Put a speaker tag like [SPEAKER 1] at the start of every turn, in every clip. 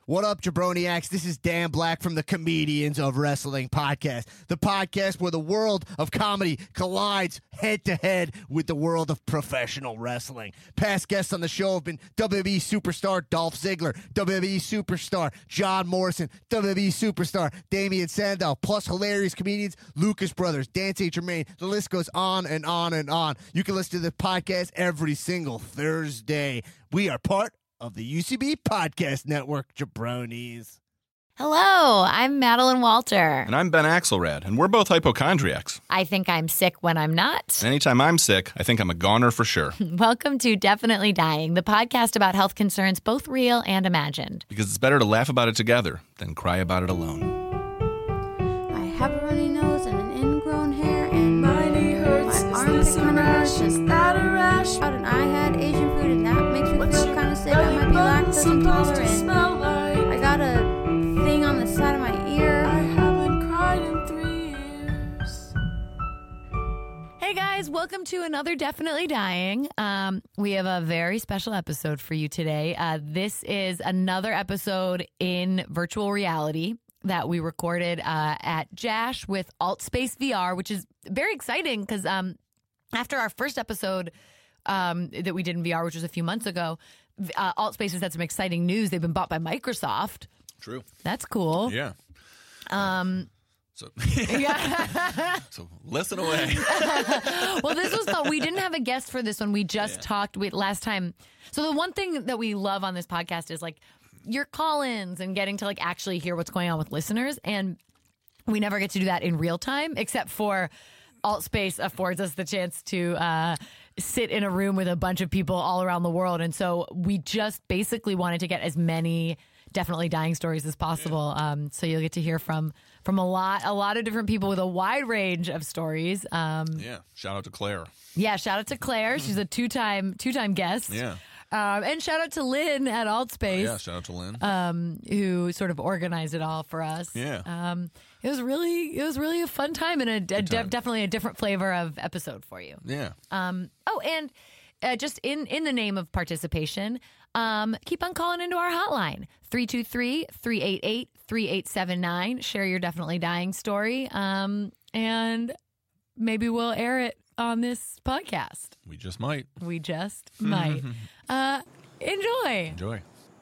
[SPEAKER 1] What up, Jabroniacs? This is Dan Black from the Comedians of Wrestling podcast, the podcast where the world of comedy collides head-to-head with the world of professional wrestling. Past guests on the show have been WWE superstar Dolph Ziggler, WWE superstar John Morrison, WWE superstar Damian Sandow, plus hilarious comedians Lucas Brothers, Dan St. Germain. The list goes on and on and on. You can listen to the podcast every single Thursday. We are part of the UCB Podcast Network, jabronis.
[SPEAKER 2] Hello, I'm Madeline Walter.
[SPEAKER 3] And I'm Ben Axelrad, and we're both hypochondriacs.
[SPEAKER 2] I think I'm sick when I'm not.
[SPEAKER 3] Anytime I'm sick, I think I'm a goner for sure.
[SPEAKER 2] Welcome to Definitely Dying, the podcast about health concerns, both real and imagined.
[SPEAKER 3] Because it's better to laugh about it together than cry about it alone.
[SPEAKER 4] I have a runny nose and an ingrown hair, and my knee hurts. My armpit kind of hurts. Is that a rash? And I had Asian food, and that makes me feel kind of sick. I might be lactose intolerant. I got a thing on the side of my ear. I haven't cried in 3 years.
[SPEAKER 2] Hey guys, welcome to another Definitely Dying. We have a very special episode for you today. This is another episode in virtual reality that we recorded at JASH with AltSpace VR, which is very exciting because after our first episode that we did in VR, which was a few months ago, AltSpace has had some exciting news. They've been bought by Microsoft.
[SPEAKER 3] True.
[SPEAKER 2] That's cool.
[SPEAKER 3] Yeah. So listen away.
[SPEAKER 2] Well, this was we didn't have a guest for this one. We just talked last time. So the one thing that we love on this podcast is like your call-ins and getting to like actually hear what's going on with listeners. And we never get to do that in real time, except for AltSpace affords us the chance to sit in a room with a bunch of people all around the world. And so we just basically wanted to get as many Definitely Dying stories as possible. So you'll get to hear from a lot of different people with a wide range of stories.
[SPEAKER 3] Yeah. Shout out to Claire.
[SPEAKER 2] Yeah, shout out to Claire. She's a two-time guest.
[SPEAKER 3] Yeah.
[SPEAKER 2] And shout out to Lynn at AltSpace.
[SPEAKER 3] Yeah, shout out to Lynn.
[SPEAKER 2] Who sort of organized it all for us.
[SPEAKER 3] Yeah.
[SPEAKER 2] It was really a fun time and definitely a different flavor of episode for you.
[SPEAKER 3] Yeah.
[SPEAKER 2] And just in the name of participation, keep on calling into our hotline, 323-388-3879. Share your Definitely Dying story, and maybe we'll air it on this podcast.
[SPEAKER 3] We just might.
[SPEAKER 2] Enjoy.
[SPEAKER 3] Enjoy.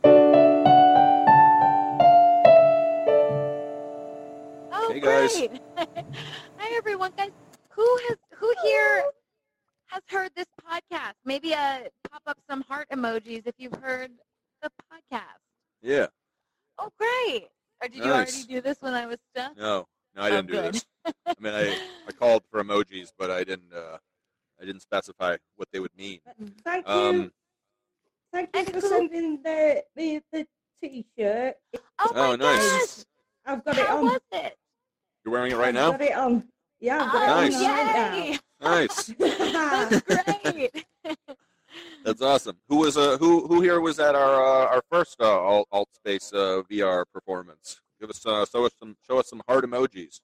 [SPEAKER 5] Oh,
[SPEAKER 3] hey guys.
[SPEAKER 5] Great. Hi everyone, guys. Who here has heard this podcast? Maybe pop up some heart emojis if you've heard the podcast.
[SPEAKER 6] Yeah.
[SPEAKER 5] Oh, great. Or did you already do this when I was stuck?
[SPEAKER 6] No, I didn't do
[SPEAKER 5] good.
[SPEAKER 6] this. I mean, I called for emojis, but I didn't specify what they would mean.
[SPEAKER 7] Thank you. Thank you for sending the t-shirt.
[SPEAKER 5] Oh my
[SPEAKER 6] nice.
[SPEAKER 5] gosh.
[SPEAKER 7] I've got it
[SPEAKER 5] How
[SPEAKER 7] on.
[SPEAKER 5] was it?
[SPEAKER 6] You're wearing it right
[SPEAKER 7] I've
[SPEAKER 6] now?
[SPEAKER 7] got it on. Yeah, I've got
[SPEAKER 6] Nice.
[SPEAKER 7] it on
[SPEAKER 5] Yay.
[SPEAKER 7] right
[SPEAKER 6] Nice.
[SPEAKER 7] now.
[SPEAKER 5] That's great.
[SPEAKER 6] That's awesome. Who here was at our first AltSpace VR performance? Give us show us some heart emojis.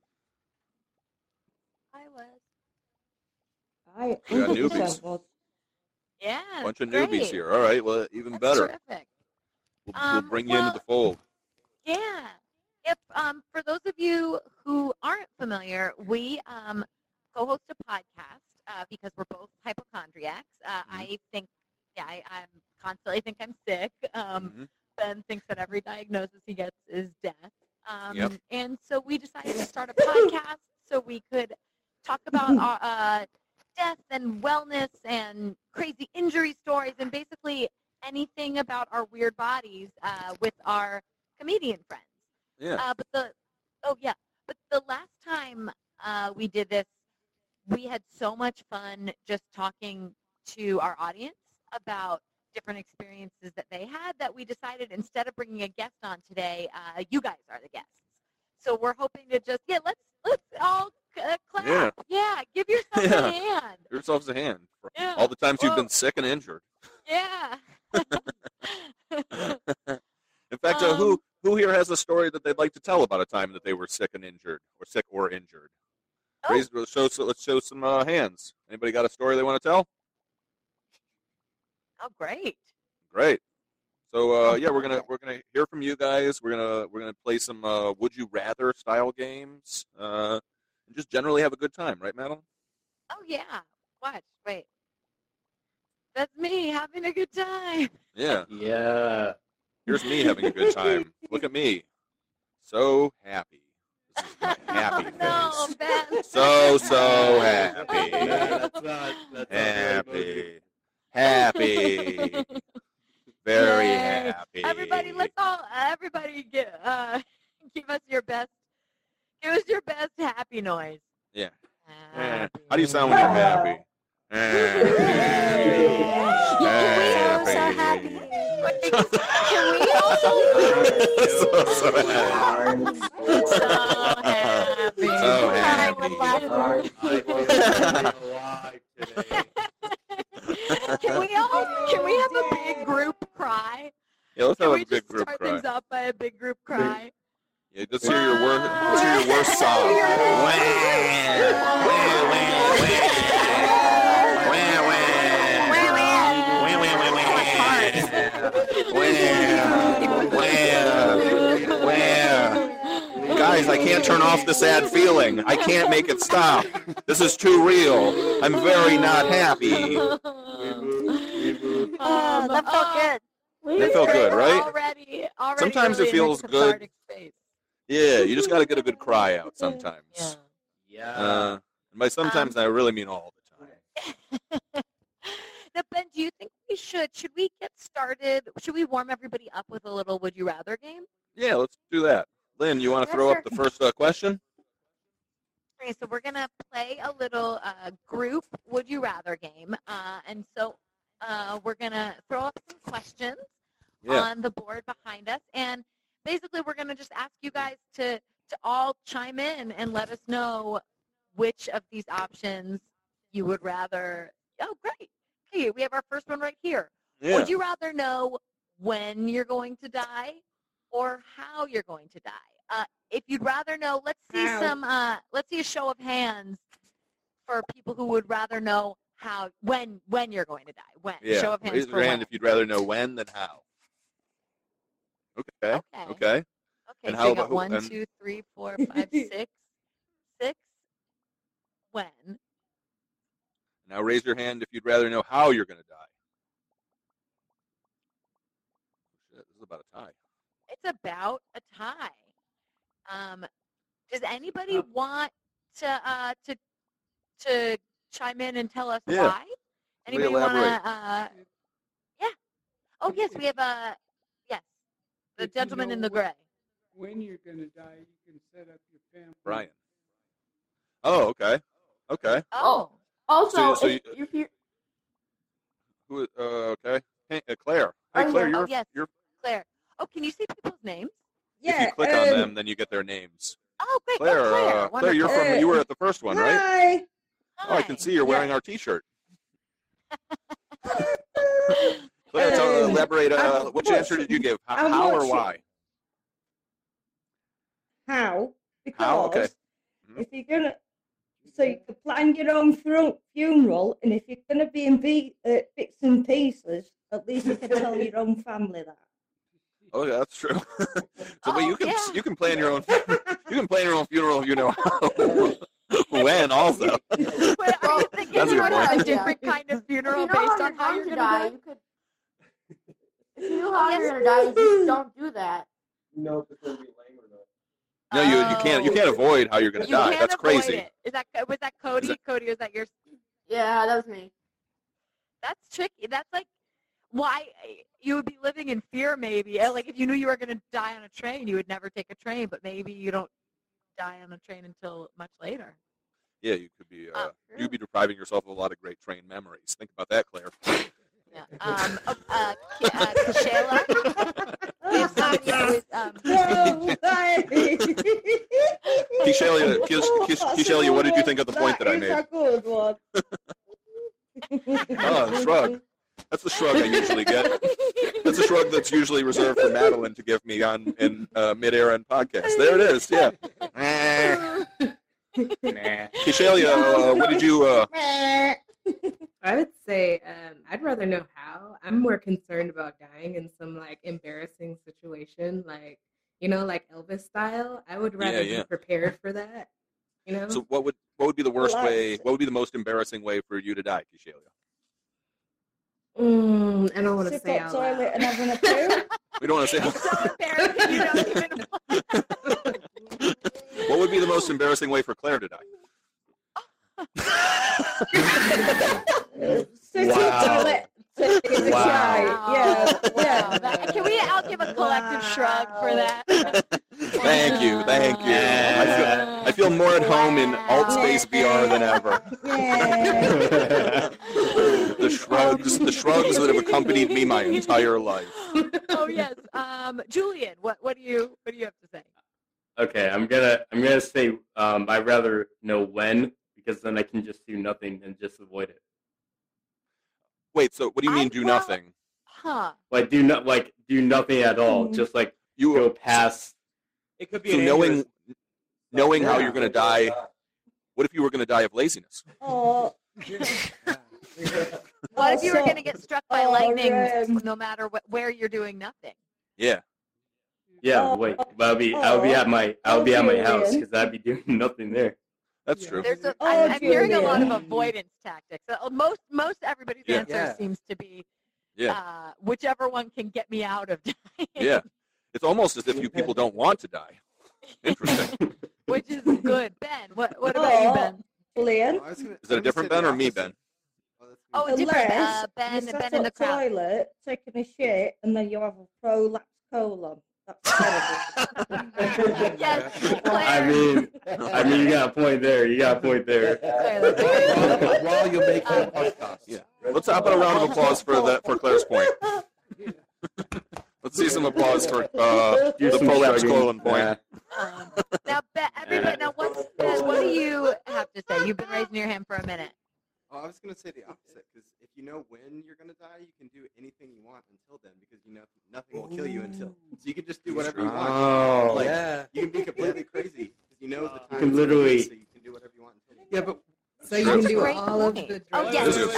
[SPEAKER 5] I was.
[SPEAKER 7] I
[SPEAKER 6] We got
[SPEAKER 7] 100%
[SPEAKER 6] newbies.
[SPEAKER 7] was.
[SPEAKER 5] Yeah.
[SPEAKER 6] Bunch of
[SPEAKER 5] great.
[SPEAKER 6] newbies here. All right, well, even
[SPEAKER 5] That's
[SPEAKER 6] better.
[SPEAKER 5] terrific.
[SPEAKER 6] We'll bring you into the fold.
[SPEAKER 5] Yeah. If for those of you who aren't familiar, we co-host a podcast because we're both hypochondriacs. I think, I constantly think I'm sick. Ben thinks that every diagnosis he gets is death.
[SPEAKER 6] Yep.
[SPEAKER 5] And so we decided to start a podcast so we could talk about our, death and wellness and crazy injury stories and basically anything about our weird bodies with our comedian friends.
[SPEAKER 6] Yeah.
[SPEAKER 5] But the last time we did this, we had so much fun just talking to our audience about different experiences that they had that we decided instead of bringing a guest on today, you guys are the guests. So we're hoping to just let's all clap. Yeah, give yourself a hand.
[SPEAKER 6] Give yourselves a hand for
[SPEAKER 5] Yeah.
[SPEAKER 6] all the times you've
[SPEAKER 5] Whoa.
[SPEAKER 6] been sick and injured.
[SPEAKER 5] Yeah.
[SPEAKER 6] In fact, who here has a story that they'd like to tell about a time that they were sick and injured, or sick or injured?
[SPEAKER 5] Oh.
[SPEAKER 6] Let's show some hands. Anybody got a story they want to tell?
[SPEAKER 5] Oh, great.
[SPEAKER 6] Great. So yeah, we're gonna hear from you guys. We're gonna play some Would You Rather style games, and just generally have a good time, right, Madeline?
[SPEAKER 5] Oh yeah. Watch. Wait. That's me having a good time.
[SPEAKER 6] Yeah.
[SPEAKER 8] Yeah.
[SPEAKER 6] Here's me having a good time. Look at me, so happy. This is my happy
[SPEAKER 5] Oh,
[SPEAKER 6] face.
[SPEAKER 5] no, Ben.
[SPEAKER 6] So happy.
[SPEAKER 8] That's not
[SPEAKER 6] Happy. Happy. Very
[SPEAKER 5] Yay.
[SPEAKER 6] happy.
[SPEAKER 5] Everybody give us your best. Give us your best happy noise.
[SPEAKER 6] Yeah.
[SPEAKER 5] Happy.
[SPEAKER 6] How do you sound when you're happy? Happy.
[SPEAKER 5] Can we also
[SPEAKER 6] So happy.
[SPEAKER 5] so happy?
[SPEAKER 6] So
[SPEAKER 5] Hi, we're laughing. Can we have a big group cry?
[SPEAKER 6] Yeah, let's
[SPEAKER 5] Can
[SPEAKER 6] have
[SPEAKER 5] we
[SPEAKER 6] a big
[SPEAKER 5] just
[SPEAKER 6] group
[SPEAKER 5] start
[SPEAKER 6] cry.
[SPEAKER 5] things up by a big group cry?
[SPEAKER 6] Yeah, let's hear your worst song. Guys, I can't turn off the sad feeling. I can't make it stop. This is too real. I'm very not happy.
[SPEAKER 5] That felt good.
[SPEAKER 6] That felt good, right?
[SPEAKER 5] Already
[SPEAKER 6] Sometimes
[SPEAKER 5] really
[SPEAKER 6] it feels
[SPEAKER 5] in a
[SPEAKER 6] good.
[SPEAKER 5] cathartic space.
[SPEAKER 6] Yeah, you just got to get a good cry out sometimes.
[SPEAKER 8] Yeah.
[SPEAKER 6] And by sometimes, I really mean all the time.
[SPEAKER 5] Now, Ben, do you think should we get started? Should we warm everybody up with a little Would You Rather game?
[SPEAKER 6] Yeah, let's do that. Lynn, you want to throw up the first question?
[SPEAKER 5] Okay, so we're going to play a little group Would You Rather game. And so we're going to throw up some questions on the board behind us. And basically, we're going to just ask you guys to all chime in and let us know which of these options you would rather. Oh, great. Okay, we have our first one right here.
[SPEAKER 6] Yeah.
[SPEAKER 5] Would you rather know when you're going to die or how you're going to die? If you'd rather know, let's see let's see a show of hands for people who would rather know when you're going to die. When?
[SPEAKER 6] Yeah.
[SPEAKER 5] Show of hands
[SPEAKER 6] Raise
[SPEAKER 5] for
[SPEAKER 6] your hand
[SPEAKER 5] when.
[SPEAKER 6] if you'd rather know when than how. Okay.
[SPEAKER 5] Okay.
[SPEAKER 6] Okay. And
[SPEAKER 5] so
[SPEAKER 6] how
[SPEAKER 5] you got
[SPEAKER 6] about who-
[SPEAKER 5] 1,
[SPEAKER 6] and-
[SPEAKER 5] 2, 3, 4, 5, 6. 6. When?
[SPEAKER 6] Now raise your hand if you'd rather know how you're going to die. Shit, this is about a tie.
[SPEAKER 5] It's about a tie. Does anybody want to chime in and tell us
[SPEAKER 6] Yeah.
[SPEAKER 5] why? Anybody want
[SPEAKER 6] elaborate.
[SPEAKER 5] to? Yeah. Oh yes, we have yes, the
[SPEAKER 9] If you
[SPEAKER 5] gentleman
[SPEAKER 9] know
[SPEAKER 5] in the
[SPEAKER 9] what-
[SPEAKER 5] gray.
[SPEAKER 9] When you're going to die, you can set up your family.
[SPEAKER 6] Brian. Oh, okay. Okay.
[SPEAKER 5] Oh.
[SPEAKER 4] Also,
[SPEAKER 6] So
[SPEAKER 4] if you
[SPEAKER 6] Who? Okay. Hey, Claire. Hey,
[SPEAKER 4] Oh,
[SPEAKER 6] Claire,
[SPEAKER 4] yeah.
[SPEAKER 5] Oh
[SPEAKER 6] you're,
[SPEAKER 5] yes,
[SPEAKER 6] you're.
[SPEAKER 5] Claire. Oh, can you see people's names?
[SPEAKER 6] If you click on them, then you get their names.
[SPEAKER 5] Oh, great.
[SPEAKER 6] Claire,
[SPEAKER 5] oh, Claire.
[SPEAKER 6] Claire, you're
[SPEAKER 5] Wonderful.
[SPEAKER 6] from. You were at the first one, right?
[SPEAKER 7] Hi.
[SPEAKER 6] Oh, I can see you're
[SPEAKER 7] Yeah.
[SPEAKER 6] wearing our T-shirt. Claire, elaborate. Which answer did you give? How or why?
[SPEAKER 7] How? Because
[SPEAKER 6] How? Okay.
[SPEAKER 7] if you're gonna, so you can plan your own funeral, and if you're gonna be in bits and pieces, at least you can tell your own family that.
[SPEAKER 6] Oh, yeah, that's true. So, but you can
[SPEAKER 5] yeah.
[SPEAKER 6] you can plan your own you can plan your own funeral if you know how. When also.
[SPEAKER 5] Wait, are you thinking
[SPEAKER 6] That's a
[SPEAKER 5] sort
[SPEAKER 6] good
[SPEAKER 5] of
[SPEAKER 6] point.
[SPEAKER 5] a different kind of funeral
[SPEAKER 4] you know
[SPEAKER 5] based on how
[SPEAKER 4] going
[SPEAKER 5] you're
[SPEAKER 4] to
[SPEAKER 5] gonna
[SPEAKER 4] die,
[SPEAKER 5] die?
[SPEAKER 4] you could. If you know how you're going to die, you just don't do that.
[SPEAKER 8] No, if it's going to be lame or not.
[SPEAKER 6] No, you can't avoid how you're going to
[SPEAKER 5] You
[SPEAKER 6] die.
[SPEAKER 5] can't
[SPEAKER 6] That's
[SPEAKER 5] avoid
[SPEAKER 6] crazy.
[SPEAKER 5] it. Was that Cody? Cody, was that your?
[SPEAKER 4] Yeah, that was me.
[SPEAKER 5] That's tricky. That's like why you would be living in fear. Maybe like if you knew you were going to die on a train, you would never take a train. But maybe you don't die on a train until much later.
[SPEAKER 6] Yeah, you could be
[SPEAKER 5] true.
[SPEAKER 6] you'd be depriving yourself of a lot of great train memories. Think about that, Claire.
[SPEAKER 5] Yeah. Shayla. If somebody was,
[SPEAKER 6] Kishelia, what did you think of the point that I made?
[SPEAKER 7] That's a good one.
[SPEAKER 6] Oh, shrug. That's the shrug I usually get. That's a shrug that's usually reserved for Madeline to give me in mid-air and podcast. There it is. Yeah. Kishelia, what did you?
[SPEAKER 10] I would say I'd rather know how. I'm more concerned about dying in some like embarrassing situation, like like Elvis style. I would rather
[SPEAKER 6] Yeah.
[SPEAKER 10] be prepared for that.
[SPEAKER 6] So what would be the worst way? What would be the most embarrassing way for you to die, Kishelia?
[SPEAKER 10] I don't want to
[SPEAKER 7] Sit
[SPEAKER 10] say
[SPEAKER 7] up
[SPEAKER 10] out
[SPEAKER 7] toilet
[SPEAKER 10] loud.
[SPEAKER 7] and having a poo.
[SPEAKER 6] We don't want to say.
[SPEAKER 5] It's so embarrassing. You don't even.
[SPEAKER 6] What would be the most embarrassing way for Claire to die?
[SPEAKER 7] Sit up toilet. Take a
[SPEAKER 6] Wow.
[SPEAKER 7] shite. Yeah.
[SPEAKER 5] Wow. Can we all give a collective shrug for that?
[SPEAKER 6] Thank you. I feel more at home in alt space VR than ever. The shrugs that have accompanied me my entire life.
[SPEAKER 5] Oh yes. Julian, what do you have to say?
[SPEAKER 8] Okay, I'm gonna say I'd rather know when, because then I can just do nothing and just avoid it.
[SPEAKER 6] Wait, so what do you mean do nothing?
[SPEAKER 5] Huh.
[SPEAKER 8] Like do nothing at all. Just like
[SPEAKER 6] You
[SPEAKER 8] go past.
[SPEAKER 11] It could be
[SPEAKER 6] So
[SPEAKER 11] an
[SPEAKER 6] knowing how you're going to die. What if you were going to die of laziness?
[SPEAKER 7] Oh.
[SPEAKER 5] What if you were going to get struck by lightning
[SPEAKER 7] um,
[SPEAKER 5] no matter where you're doing nothing?
[SPEAKER 6] Yeah.
[SPEAKER 8] Yeah, wait. But I'll be at my house because I'd be doing nothing there.
[SPEAKER 6] That's true.
[SPEAKER 5] I'm hearing a lot of avoidance tactics. Most everybody's
[SPEAKER 6] Yeah.
[SPEAKER 5] answer seems to be
[SPEAKER 6] Yeah.
[SPEAKER 5] whichever one can get me out of dying.
[SPEAKER 6] Yeah. It's almost as if you people don't want to die. Interesting.
[SPEAKER 5] Which is good. Ben, what about you, Ben?
[SPEAKER 7] Julian?
[SPEAKER 6] Is it a different Ben or me, Ben?
[SPEAKER 5] Oh, different.
[SPEAKER 7] Unless
[SPEAKER 5] Ben
[SPEAKER 7] you
[SPEAKER 5] in
[SPEAKER 7] sat
[SPEAKER 5] the
[SPEAKER 7] up
[SPEAKER 5] crowd.
[SPEAKER 7] toilet, taking a shit, and then you have a prolapse colon. That's terrible.
[SPEAKER 5] Yes,
[SPEAKER 8] I mean, you got a point there.
[SPEAKER 12] While you're making a podcast.
[SPEAKER 6] Yeah. Let's have a round of applause for Claire's point. Let's see some applause for the prolapse colon point.
[SPEAKER 5] Now, Ben, everybody, Ben, what do you have to say? You've been raising your hand for a minute.
[SPEAKER 13] Oh, I was going to say the opposite, because if you know when you're going to die, you can do anything you want until then, because you know nothing will kill you until. So you can just do whatever you want.
[SPEAKER 8] Oh.
[SPEAKER 13] Like,
[SPEAKER 12] Yeah.
[SPEAKER 13] You can be completely crazy, because you know the time.
[SPEAKER 8] You can literally.
[SPEAKER 13] So you can do whatever you want until then.
[SPEAKER 12] Yeah, but
[SPEAKER 10] So you can do all of the drugs.
[SPEAKER 5] Oh, yes.
[SPEAKER 6] This is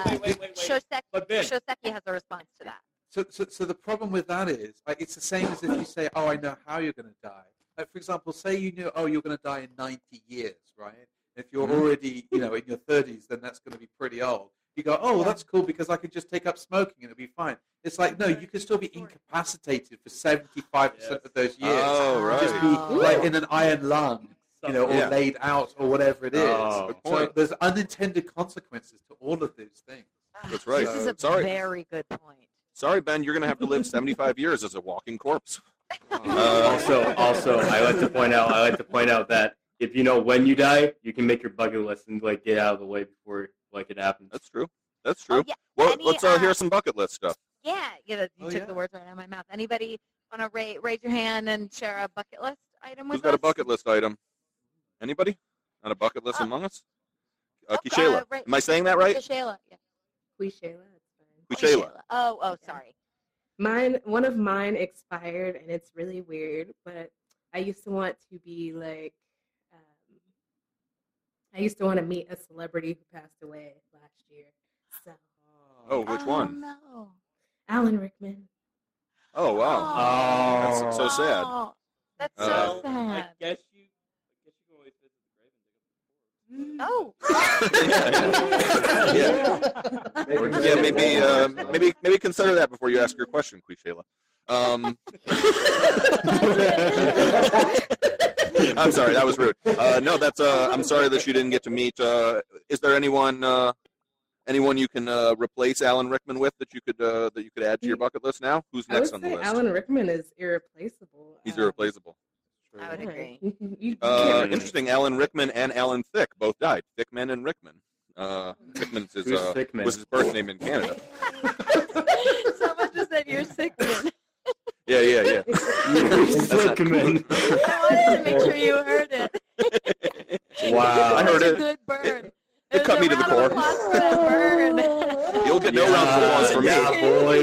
[SPEAKER 5] Shoseki has a response to that.
[SPEAKER 12] So the problem with that is, like, it's the same as if you say, "Oh, I know how you're going to die." Like, for example, say you knew, "Oh, you're going to die in 90 years," right? If you're already, in your 30s, then that's going to be pretty old. You go, "Oh, well, that's cool because I could just take up smoking and it'll be fine." It's like, no, you can still be incapacitated for 75% of those years.
[SPEAKER 6] Oh, right.
[SPEAKER 12] Just be like in an iron lung, or laid out or whatever it is.
[SPEAKER 8] Oh.
[SPEAKER 12] So there's unintended consequences to all of these things.
[SPEAKER 6] That's right.
[SPEAKER 5] This is a
[SPEAKER 6] Sorry.
[SPEAKER 5] very good point.
[SPEAKER 6] Sorry, Ben, you're going to have to live 75 years as a walking corpse.
[SPEAKER 8] Also, I like to point out that if you know when you die, you can make your bucket list and like get out of the way before it happens.
[SPEAKER 6] That's true.
[SPEAKER 5] Oh, yeah.
[SPEAKER 6] Well, let's hear some bucket list stuff.
[SPEAKER 5] Yeah, you took the words right out of my mouth. Anybody want to raise your hand and share a bucket list item with
[SPEAKER 6] Who's got
[SPEAKER 5] us?
[SPEAKER 6] a bucket list item? Anybody? On a bucket list among us? Kishayla. Am I saying that right?
[SPEAKER 5] Kishayla, yeah.
[SPEAKER 10] Quishayla.
[SPEAKER 6] Kishayla.
[SPEAKER 5] Oh, sorry.
[SPEAKER 10] One of mine expired, and it's really weird. But I used to want to be like, I used to want to meet a celebrity who passed away last year. So.
[SPEAKER 6] Oh, which one?
[SPEAKER 5] No.
[SPEAKER 10] Alan Rickman.
[SPEAKER 6] Oh, wow. That's so sad.
[SPEAKER 5] Oh, that's so sad.
[SPEAKER 11] I guess you can always visit the grave and
[SPEAKER 5] Oh.
[SPEAKER 6] Yeah, maybe consider that before you ask your question, Quishayla. I'm sorry, that was rude. No, that's. I'm sorry that you didn't get to meet. Is there anyone you can replace Alan Rickman with that you could add to your bucket list now? Who's next on the list?
[SPEAKER 10] Alan Rickman is irreplaceable.
[SPEAKER 6] He's irreplaceable.
[SPEAKER 5] I would agree.
[SPEAKER 6] Interesting. Alan Rickman and Alan Thicke both died. Thickman and Rickman. Thickman's
[SPEAKER 8] Who's Thickman?
[SPEAKER 6] was his birth name in Canada.
[SPEAKER 5] Someone just said you're sick, man.
[SPEAKER 6] Yeah.
[SPEAKER 8] Thickman.
[SPEAKER 5] I wanted to make sure you heard it.
[SPEAKER 8] Wow.
[SPEAKER 6] I heard
[SPEAKER 5] Such a
[SPEAKER 6] it.
[SPEAKER 5] good burn.
[SPEAKER 6] It cut me to the core.
[SPEAKER 5] For that burn.
[SPEAKER 6] You'll get no round of applause from me.
[SPEAKER 8] Yeah, boy.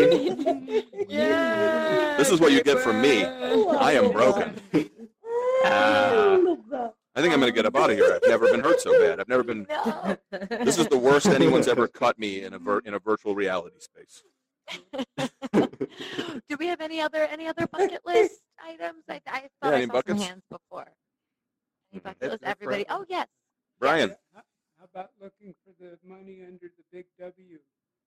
[SPEAKER 5] Yeah.
[SPEAKER 6] This is what you get from me. I am broken.
[SPEAKER 7] I love that.
[SPEAKER 6] I think I'm going to get up out of here. I've never been hurt so bad. I've never been.
[SPEAKER 5] No.
[SPEAKER 6] This is the worst anyone's ever cut me in a virtual reality space.
[SPEAKER 5] Do we have any other bucket list items? I thought
[SPEAKER 6] any
[SPEAKER 5] I saw
[SPEAKER 6] buckets?
[SPEAKER 5] some hands before. Any bucket list?
[SPEAKER 13] It's
[SPEAKER 5] Everybody.
[SPEAKER 13] forever.
[SPEAKER 5] Oh yes.
[SPEAKER 6] Brian,
[SPEAKER 9] How about looking for the money under the big W?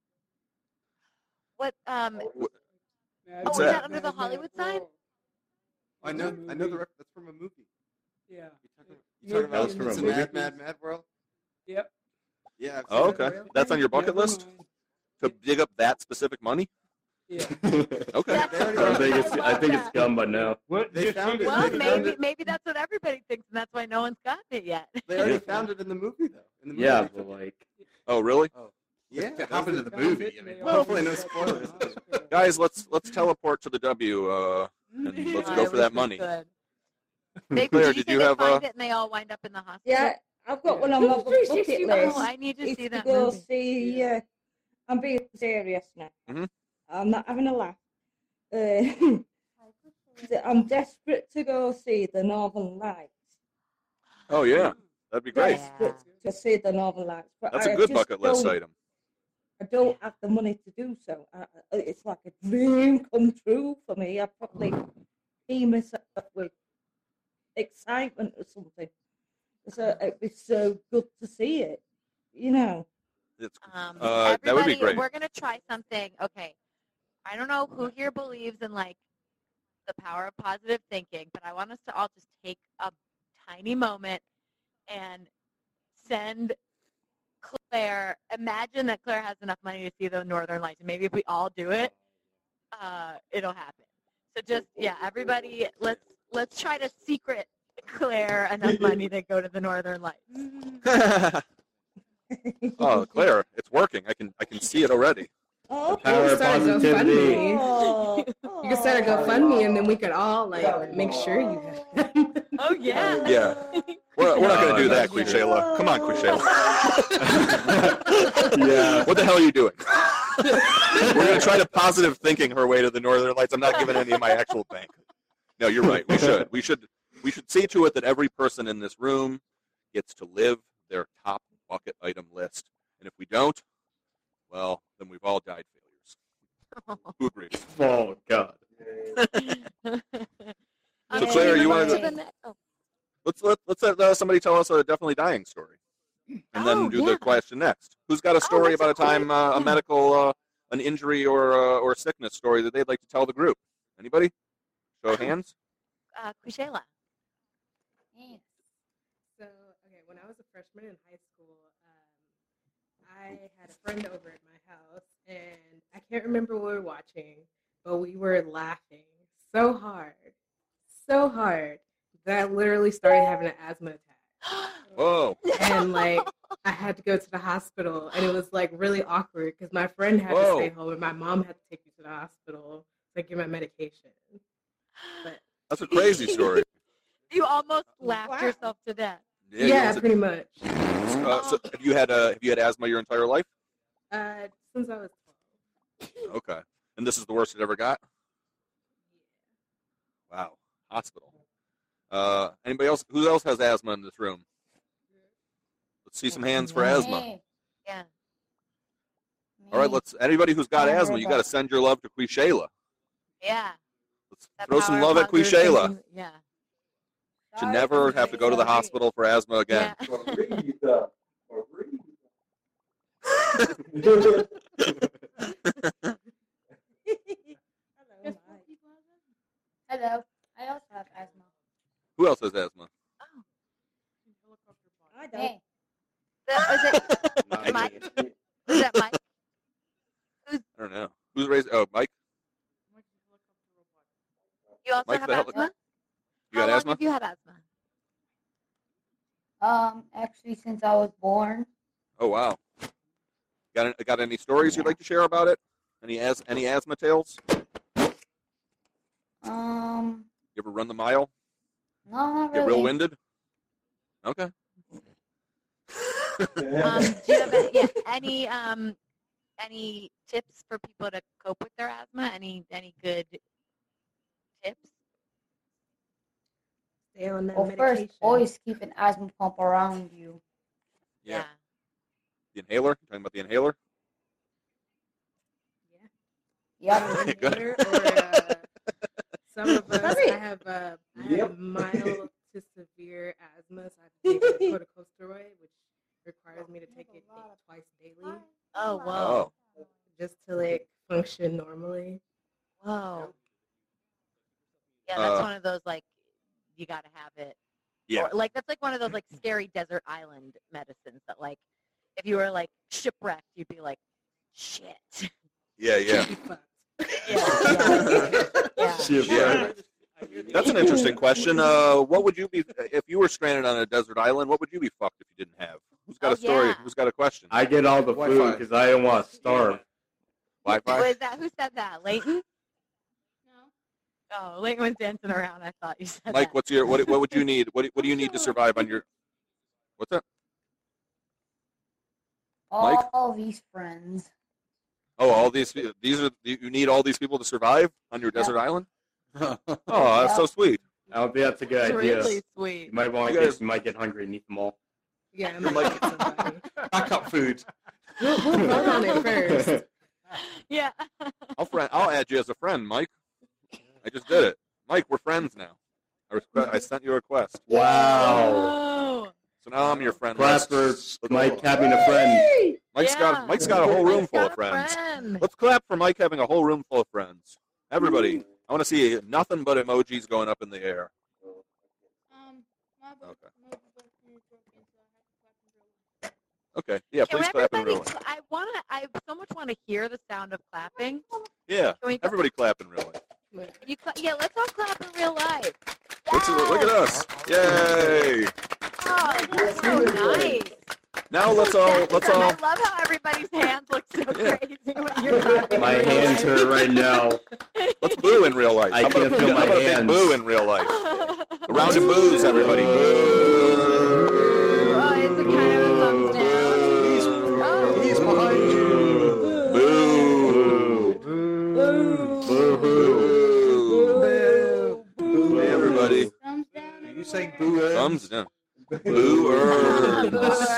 [SPEAKER 5] What?
[SPEAKER 9] Mad
[SPEAKER 5] Oh,
[SPEAKER 6] What's
[SPEAKER 5] is
[SPEAKER 6] that?
[SPEAKER 5] that under the
[SPEAKER 9] Mad
[SPEAKER 5] Hollywood sign?
[SPEAKER 9] World.
[SPEAKER 13] I know that's from a movie.
[SPEAKER 9] Yeah.
[SPEAKER 13] You talking about
[SPEAKER 8] That's from a
[SPEAKER 13] it's a
[SPEAKER 8] movie?
[SPEAKER 13] Mad World?
[SPEAKER 9] Yep.
[SPEAKER 13] Yeah. I've
[SPEAKER 6] oh,
[SPEAKER 13] seen it.
[SPEAKER 6] okay. That's on your bucket
[SPEAKER 9] Never
[SPEAKER 6] list?
[SPEAKER 9] mind.
[SPEAKER 6] To dig up that specific money?
[SPEAKER 9] Yeah.
[SPEAKER 6] Okay.
[SPEAKER 5] That's
[SPEAKER 13] They already
[SPEAKER 5] what
[SPEAKER 8] I think it's
[SPEAKER 5] that.
[SPEAKER 8] gone by now.
[SPEAKER 9] What?
[SPEAKER 13] They found it.
[SPEAKER 5] Well,
[SPEAKER 13] They found it.
[SPEAKER 5] maybe that's what everybody thinks, and that's why no one's gotten it yet.
[SPEAKER 13] They already found it in the movie, though. In the movie.
[SPEAKER 8] Yeah, but like,
[SPEAKER 6] Oh, really?
[SPEAKER 13] Yeah.
[SPEAKER 12] It
[SPEAKER 13] that
[SPEAKER 12] happened
[SPEAKER 13] was
[SPEAKER 12] in the
[SPEAKER 9] Found
[SPEAKER 12] movie.
[SPEAKER 9] it
[SPEAKER 12] I
[SPEAKER 9] and
[SPEAKER 12] mean,
[SPEAKER 9] they all
[SPEAKER 13] hopefully no
[SPEAKER 9] ended up in
[SPEAKER 13] spoilers.
[SPEAKER 9] the hospital.
[SPEAKER 6] Guys, let's teleport to the W and let's
[SPEAKER 5] I
[SPEAKER 6] go for
[SPEAKER 5] wish
[SPEAKER 6] that
[SPEAKER 5] we
[SPEAKER 6] money.
[SPEAKER 5] could. They,
[SPEAKER 6] Claire,
[SPEAKER 5] did you
[SPEAKER 6] did
[SPEAKER 5] say
[SPEAKER 6] you
[SPEAKER 5] they
[SPEAKER 6] have,
[SPEAKER 5] find it and they all wind up in the hospital?
[SPEAKER 7] Yeah, I've got one on my bucket list.
[SPEAKER 5] Oh, I need to
[SPEAKER 7] It's
[SPEAKER 5] see
[SPEAKER 7] to
[SPEAKER 5] that
[SPEAKER 7] go
[SPEAKER 5] movie.
[SPEAKER 7] see. I'm being serious now.
[SPEAKER 6] Mhm.
[SPEAKER 7] I'm not having a laugh. I'm desperate to go see the Northern Lights.
[SPEAKER 6] Oh yeah, that'd be great.
[SPEAKER 7] Desperate to see the Northern Lights. But
[SPEAKER 6] That's a
[SPEAKER 7] I
[SPEAKER 6] good
[SPEAKER 7] just
[SPEAKER 6] bucket list
[SPEAKER 7] don't-
[SPEAKER 6] item.
[SPEAKER 7] I don't have the money to do so. It's like a dream come true for me. I probably pee myself with excitement or something. So it'd be so good to see it, you know.
[SPEAKER 6] It's,
[SPEAKER 5] Everybody,
[SPEAKER 6] that would be great.
[SPEAKER 5] we're gonna try something. Okay, I don't know who here believes in like the power of positive thinking, but I want us to all just take a tiny moment and send Claire. Imagine that Claire has enough money to see the Northern Lights, and maybe if we all do it, it'll happen. So just everybody, let's try to secret Claire enough money to go to the Northern Lights.
[SPEAKER 6] Oh, Claire, it's working. I can see it already.
[SPEAKER 7] Oh,
[SPEAKER 8] power of
[SPEAKER 10] Start a
[SPEAKER 8] positivity.
[SPEAKER 10] GoFundMe. You can start a GoFundMe, and then we could all like make sure you have.
[SPEAKER 5] Oh yeah.
[SPEAKER 6] Yeah. We're not going to do that, Quishayla. Come on, Quishayla.
[SPEAKER 8] Yeah.
[SPEAKER 6] What the hell are you doing? We're going to try to positive thinking her way to the Northern Lights. I'm not giving any of my actual bank. No, you're right. We should see to it that every person in this room gets to live their top bucket item list. And if we don't, well, then we've all died failures. Who agrees?
[SPEAKER 8] Oh God.
[SPEAKER 6] So Claire, you want
[SPEAKER 5] to?
[SPEAKER 6] let's let somebody tell us a definitely dying story, and then do the question next. Who's got a story about a time, a medical, an injury or a sickness story that they'd like to tell the group? Anybody? Show of hands.
[SPEAKER 5] Quishayla.
[SPEAKER 10] So, okay, when I was a freshman in high school, I had a friend over at my house, and I can't remember what we were watching, but we were laughing so hard that I literally started having an asthma attack.
[SPEAKER 6] Whoa.
[SPEAKER 10] And like I had to go to the hospital, and it was like really awkward because my friend had to stay home, and my mom had to take me to the hospital to get my medication. But
[SPEAKER 6] That's a crazy story.
[SPEAKER 5] You almost laughed yourself to death.
[SPEAKER 10] yeah, pretty much.
[SPEAKER 6] So have you had asthma your entire life?
[SPEAKER 10] Since I was 12.
[SPEAKER 6] Okay. And this is the worst it ever got? Wow. Hospital. Anybody else? Who else has asthma in this room? Let's see some hands for asthma.
[SPEAKER 5] Yeah.
[SPEAKER 6] All right, anybody who's got asthma, you got to send your love to Quishayla.
[SPEAKER 5] Yeah.
[SPEAKER 6] Let's throw some love at Quishayla.
[SPEAKER 5] Yeah.
[SPEAKER 6] Should never have to go to the hospital for asthma again.
[SPEAKER 4] Hello. I also have asthma.
[SPEAKER 6] Who else has asthma?
[SPEAKER 7] I don't.
[SPEAKER 4] Hey.
[SPEAKER 5] Is it Mike? Is that Mike?
[SPEAKER 6] I don't know. Who's raised? Oh, Mike.
[SPEAKER 5] You also
[SPEAKER 6] Mike,
[SPEAKER 5] have
[SPEAKER 6] the hell-
[SPEAKER 5] asthma?
[SPEAKER 6] You
[SPEAKER 5] How
[SPEAKER 6] got
[SPEAKER 5] long
[SPEAKER 6] asthma?
[SPEAKER 5] have you had asthma?
[SPEAKER 4] Actually, since I was born.
[SPEAKER 6] Oh wow. Got any stories you'd like to share about it? Any asthma tales? You ever run the mile?
[SPEAKER 4] No, not
[SPEAKER 6] Get
[SPEAKER 4] really.
[SPEAKER 6] real winded? Okay.
[SPEAKER 5] Do you have any tips for people to cope with their asthma? Any good tips?
[SPEAKER 10] stay on that
[SPEAKER 4] Well,
[SPEAKER 10] medication.
[SPEAKER 4] first, always keep an asthma pump around you.
[SPEAKER 6] Yeah. The inhaler? You talking about the inhaler?
[SPEAKER 4] Yeah.
[SPEAKER 10] Inhaler or some of us, I have mild to severe asthma, so I have to take a corticosteroid, which requires me to take it twice daily.
[SPEAKER 5] Oh, whoa.
[SPEAKER 10] Just to like function normally.
[SPEAKER 5] Whoa. Yeah, that's one of those like you got to have it.
[SPEAKER 6] Yeah.
[SPEAKER 5] Or, like that's like one of those like scary desert island medicines that like if you were like shipwrecked, you'd be like, shit.
[SPEAKER 6] Yeah, yeah.
[SPEAKER 5] Yeah.
[SPEAKER 6] Yeah. That's an interesting question. What would you be if you were stranded on a desert island? What would you be fucked if you didn't have? Who's got a story?
[SPEAKER 5] yeah.
[SPEAKER 6] Who's got a question?
[SPEAKER 8] I get all the
[SPEAKER 12] Wi-Fi.
[SPEAKER 8] food because I don't want to starve.
[SPEAKER 6] Wi-Fi.
[SPEAKER 5] Was that who said that? Leighton? No. Oh, Leighton was dancing around. I thought you said
[SPEAKER 6] Mike,
[SPEAKER 5] that.
[SPEAKER 6] what's your what would you need? What do you need to survive on your? What's that? Mike?
[SPEAKER 4] All these friends.
[SPEAKER 6] Oh, all these are you need all these people to survive on your desert island? Oh, that's so sweet.
[SPEAKER 8] I don't think that's a good
[SPEAKER 5] It's
[SPEAKER 8] idea.
[SPEAKER 5] really sweet.
[SPEAKER 8] You might want
[SPEAKER 6] You guys-
[SPEAKER 8] you might get hungry and eat them all.
[SPEAKER 10] Yeah, I might get somebody.
[SPEAKER 12] Backup food.
[SPEAKER 10] We'll vote on it first.
[SPEAKER 5] Yeah.
[SPEAKER 6] I'll add you as a friend, Mike. I just did it, Mike. We're friends now. I sent you a request.
[SPEAKER 8] Wow.
[SPEAKER 5] Oh.
[SPEAKER 6] So now I'm your friend.
[SPEAKER 8] Clap for Mike having a friend.
[SPEAKER 6] Mike's got a whole room full of friends. Let's clap for Mike having a whole room full of friends. Everybody, I want to see nothing but emojis going up in the air. Okay. Yeah,
[SPEAKER 5] Can
[SPEAKER 6] please clap in
[SPEAKER 5] everybody?
[SPEAKER 6] real life.
[SPEAKER 5] I so much want to hear the sound of clapping.
[SPEAKER 6] Yeah,
[SPEAKER 5] Can we-
[SPEAKER 6] everybody clap in real life.
[SPEAKER 5] Yeah, let's all clap in real life.
[SPEAKER 6] Look at us! Yay!
[SPEAKER 5] Oh, that's so nice.
[SPEAKER 6] Now let's all.
[SPEAKER 5] I love how everybody's hands look so crazy when you're clapping.
[SPEAKER 8] My hands hurt right now.
[SPEAKER 6] Let's boo in real life.
[SPEAKER 8] I
[SPEAKER 6] How about
[SPEAKER 8] can't
[SPEAKER 6] a-
[SPEAKER 8] feel
[SPEAKER 6] how
[SPEAKER 8] my
[SPEAKER 6] about a big
[SPEAKER 8] hands.
[SPEAKER 6] boo in real life. A round of boos, everybody. Boo.
[SPEAKER 5] Oh, is it kind of a thumbs down?
[SPEAKER 12] He's behind you.
[SPEAKER 6] Boo. Boo. Hey, everybody.
[SPEAKER 12] Are you saying boo?
[SPEAKER 6] Thumbs down. Boo.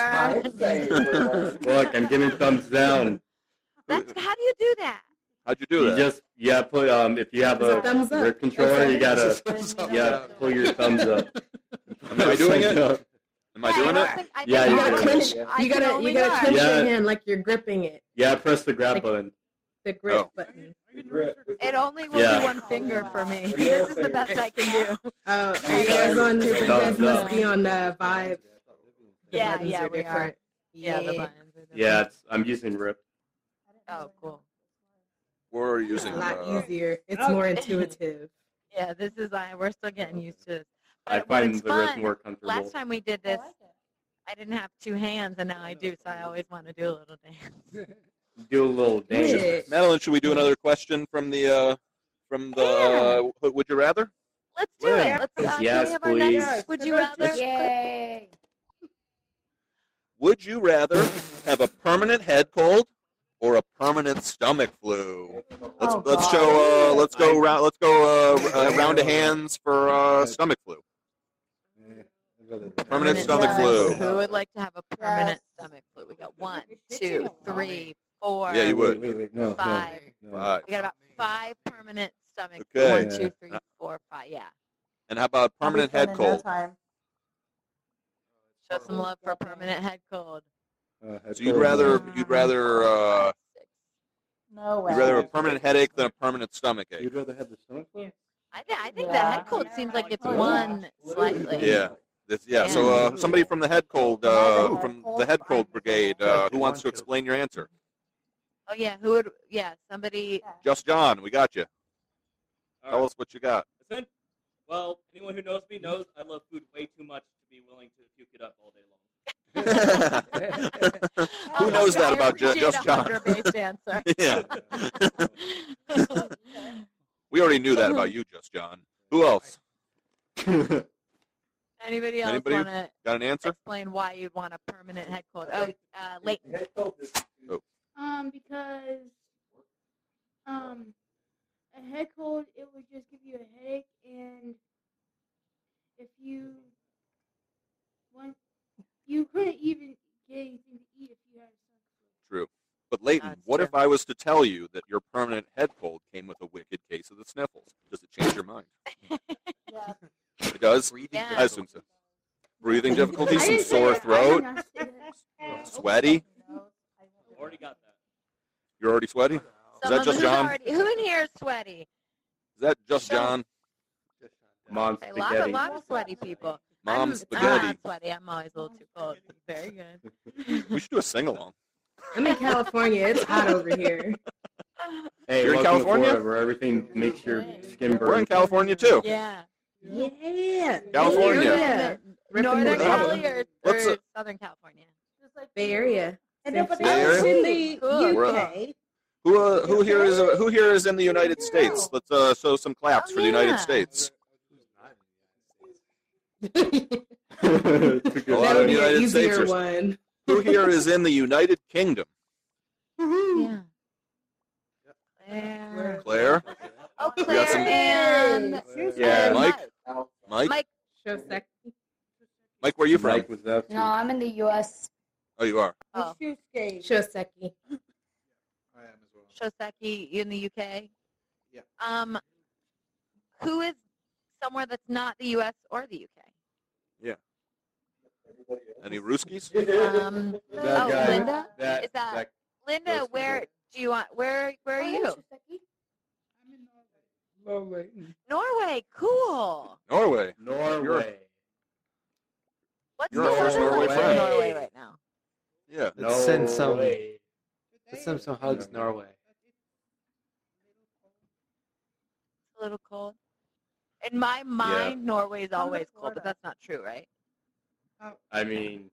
[SPEAKER 8] Look, I'm giving thumbs down.
[SPEAKER 5] How do you do that?
[SPEAKER 6] How'd you do that?
[SPEAKER 8] Put if you have a
[SPEAKER 10] Thumbs up.
[SPEAKER 8] grip controller, you gotta pull your thumbs up.
[SPEAKER 6] Am I doing it? Am I doing it?
[SPEAKER 8] Yeah,
[SPEAKER 10] You
[SPEAKER 8] you
[SPEAKER 10] gotta
[SPEAKER 8] do.
[SPEAKER 10] clench. You gotta clench
[SPEAKER 8] Yeah.
[SPEAKER 10] your hand like you're gripping it.
[SPEAKER 8] Yeah, press the grab button.
[SPEAKER 10] The grip
[SPEAKER 6] Oh.
[SPEAKER 10] button.
[SPEAKER 5] It only will
[SPEAKER 8] Yeah.
[SPEAKER 5] be one finger for me. This is the best I can do.
[SPEAKER 10] Oh, are you guys on? You guys
[SPEAKER 8] Thumbs
[SPEAKER 10] must
[SPEAKER 8] up.
[SPEAKER 10] be on Vibe. The
[SPEAKER 5] Yeah,
[SPEAKER 10] buttons
[SPEAKER 5] yeah,
[SPEAKER 10] are
[SPEAKER 5] we are.
[SPEAKER 10] different.
[SPEAKER 5] Yeah, the buttons are different.
[SPEAKER 8] Yeah, I'm using Rip.
[SPEAKER 5] Oh, cool.
[SPEAKER 6] We're
[SPEAKER 10] A
[SPEAKER 6] using.
[SPEAKER 10] lot easier. It's more intuitive.
[SPEAKER 5] Yeah, this is. We're still getting used to this.
[SPEAKER 8] I
[SPEAKER 5] But
[SPEAKER 8] find
[SPEAKER 5] it's
[SPEAKER 8] the Rip
[SPEAKER 5] fun.
[SPEAKER 8] more comfortable.
[SPEAKER 5] Last time we did this, I didn't have two hands, and now I do. So I always want to do a little dance.
[SPEAKER 8] Do a little dance.
[SPEAKER 6] Madeline, should we do another question from the Would You Rather?
[SPEAKER 5] Let's do it. Let's. Can
[SPEAKER 8] Yes,
[SPEAKER 5] we have our next?
[SPEAKER 8] please.
[SPEAKER 5] Would you rather?
[SPEAKER 4] Yay.
[SPEAKER 6] Would you rather have a permanent head cold or a permanent stomach flu? Let's go round of hands for stomach flu. Permanent stomach flu.
[SPEAKER 5] Who would like to have a permanent stomach flu? We got 1, 2, 3, 4.
[SPEAKER 6] Yeah, you would.
[SPEAKER 12] No,
[SPEAKER 5] 5.
[SPEAKER 6] Right.
[SPEAKER 5] We got about 5 permanent stomach.
[SPEAKER 6] Okay.
[SPEAKER 5] 1, 2, 3, 4, 5. Yeah.
[SPEAKER 6] And how about permanent head cold?
[SPEAKER 5] Show some love for a permanent head cold.
[SPEAKER 6] So you'd rather
[SPEAKER 4] No way.
[SPEAKER 6] you'd rather a permanent headache than a permanent stomach ache.
[SPEAKER 12] You'd rather have the stomach flu?
[SPEAKER 5] I think the head cold seems like it's one slightly.
[SPEAKER 6] Yeah. So somebody from the head cold brigade, who wants to explain your answer?
[SPEAKER 5] Oh yeah, who would? Yeah, somebody.
[SPEAKER 6] Just John, we got you. Tell us what you got.
[SPEAKER 11] Listen, well, anyone who knows me knows I love food way too much to be willing to puke it up all day long.
[SPEAKER 6] Who knows that about Just John?
[SPEAKER 5] Based answer.
[SPEAKER 6] Yeah. We already knew that about you, Just John. Who else?
[SPEAKER 5] Anybody else
[SPEAKER 6] Anybody
[SPEAKER 5] want to
[SPEAKER 6] got an answer?
[SPEAKER 5] explain why you'd want a permanent head cold? Oh, Leighton.
[SPEAKER 14] Because a head cold, it would just give you a headache, and if
[SPEAKER 4] you want, you couldn't even get anything to eat if you had a stomach flu.
[SPEAKER 6] True. But Leighton, what if I was to tell you that your permanent head cold came with a wicked case of the sniffles? Does it change your mind?
[SPEAKER 4] Yeah.
[SPEAKER 6] It does?
[SPEAKER 4] Yeah.
[SPEAKER 6] I assume so. Breathing difficulties,
[SPEAKER 4] I
[SPEAKER 6] some
[SPEAKER 4] didn't say
[SPEAKER 6] sore
[SPEAKER 4] that. I
[SPEAKER 6] throat,
[SPEAKER 4] did not say that.
[SPEAKER 6] sweaty?
[SPEAKER 11] Already got that.
[SPEAKER 6] You're already sweaty? Is
[SPEAKER 5] Some
[SPEAKER 6] that
[SPEAKER 5] of
[SPEAKER 6] just
[SPEAKER 5] them
[SPEAKER 6] John?
[SPEAKER 5] already- who in here is sweaty?
[SPEAKER 6] Is that just John?
[SPEAKER 8] Mom's
[SPEAKER 5] A
[SPEAKER 8] spaghetti.
[SPEAKER 5] lot of sweaty people.
[SPEAKER 6] Mom's
[SPEAKER 5] I'm
[SPEAKER 6] spaghetti.
[SPEAKER 5] not sweaty. I'm always a little too cold. Very good.
[SPEAKER 6] We should do a sing-along.
[SPEAKER 10] I'm in California. It's hot over here.
[SPEAKER 8] Hey,
[SPEAKER 6] You're in
[SPEAKER 8] welcome to
[SPEAKER 6] California?
[SPEAKER 8] Florida, where everything makes your skin burn.
[SPEAKER 6] We're in California, too.
[SPEAKER 5] Yeah.
[SPEAKER 10] Yeah.
[SPEAKER 6] California.
[SPEAKER 10] Yeah.
[SPEAKER 5] Northern Cali or
[SPEAKER 6] What's a-
[SPEAKER 5] Southern California?
[SPEAKER 10] Bay Area.
[SPEAKER 7] And then, but
[SPEAKER 6] Bay
[SPEAKER 7] I was
[SPEAKER 6] Area?
[SPEAKER 7] in the
[SPEAKER 5] Cool.
[SPEAKER 6] We're,
[SPEAKER 7] UK.
[SPEAKER 6] Who here is in the United States? Let's show some claps for the United States.
[SPEAKER 8] It's a good
[SPEAKER 6] A lot
[SPEAKER 10] That
[SPEAKER 6] of
[SPEAKER 10] would be an
[SPEAKER 6] United States.
[SPEAKER 10] easier
[SPEAKER 6] are-
[SPEAKER 10] one.
[SPEAKER 6] Who here is in the United Kingdom?
[SPEAKER 5] Yeah. Claire.
[SPEAKER 6] Claire?
[SPEAKER 5] Oh,
[SPEAKER 6] We got
[SPEAKER 5] Claire
[SPEAKER 6] some-
[SPEAKER 5] and
[SPEAKER 8] Yeah.
[SPEAKER 6] Mike? Mike?
[SPEAKER 5] Mike.
[SPEAKER 10] Shosek.
[SPEAKER 6] Mike, where are you from?
[SPEAKER 8] Mike was up.
[SPEAKER 4] No, I'm in the U.S.
[SPEAKER 6] Oh, you are.
[SPEAKER 5] Oh,
[SPEAKER 10] Shoseki.
[SPEAKER 12] I am as well.
[SPEAKER 5] Shoseki in the UK.
[SPEAKER 12] Yeah.
[SPEAKER 5] Who is somewhere that's not the U.S. or the UK?
[SPEAKER 6] Yeah. Any Ruskies?
[SPEAKER 8] That guy.
[SPEAKER 5] Linda.
[SPEAKER 8] That,
[SPEAKER 5] Is that
[SPEAKER 8] that
[SPEAKER 5] Linda?
[SPEAKER 8] Ruski
[SPEAKER 5] Where
[SPEAKER 8] guy.
[SPEAKER 5] do you want? Where are you?
[SPEAKER 9] I'm in Low Leighton.
[SPEAKER 5] Norway. Cool.
[SPEAKER 6] Norway.
[SPEAKER 8] Norway.
[SPEAKER 5] What's
[SPEAKER 6] You're
[SPEAKER 5] the
[SPEAKER 6] our first
[SPEAKER 5] weather
[SPEAKER 6] Norway
[SPEAKER 5] like
[SPEAKER 6] friend.
[SPEAKER 5] in Norway right now?
[SPEAKER 6] Yeah.
[SPEAKER 14] Let's send some.
[SPEAKER 8] Norway.
[SPEAKER 14] Let's send some hugs, Norway.
[SPEAKER 5] It's a little cold. In my mind, Norway is always cold, but that's not true, right?
[SPEAKER 8] I mean,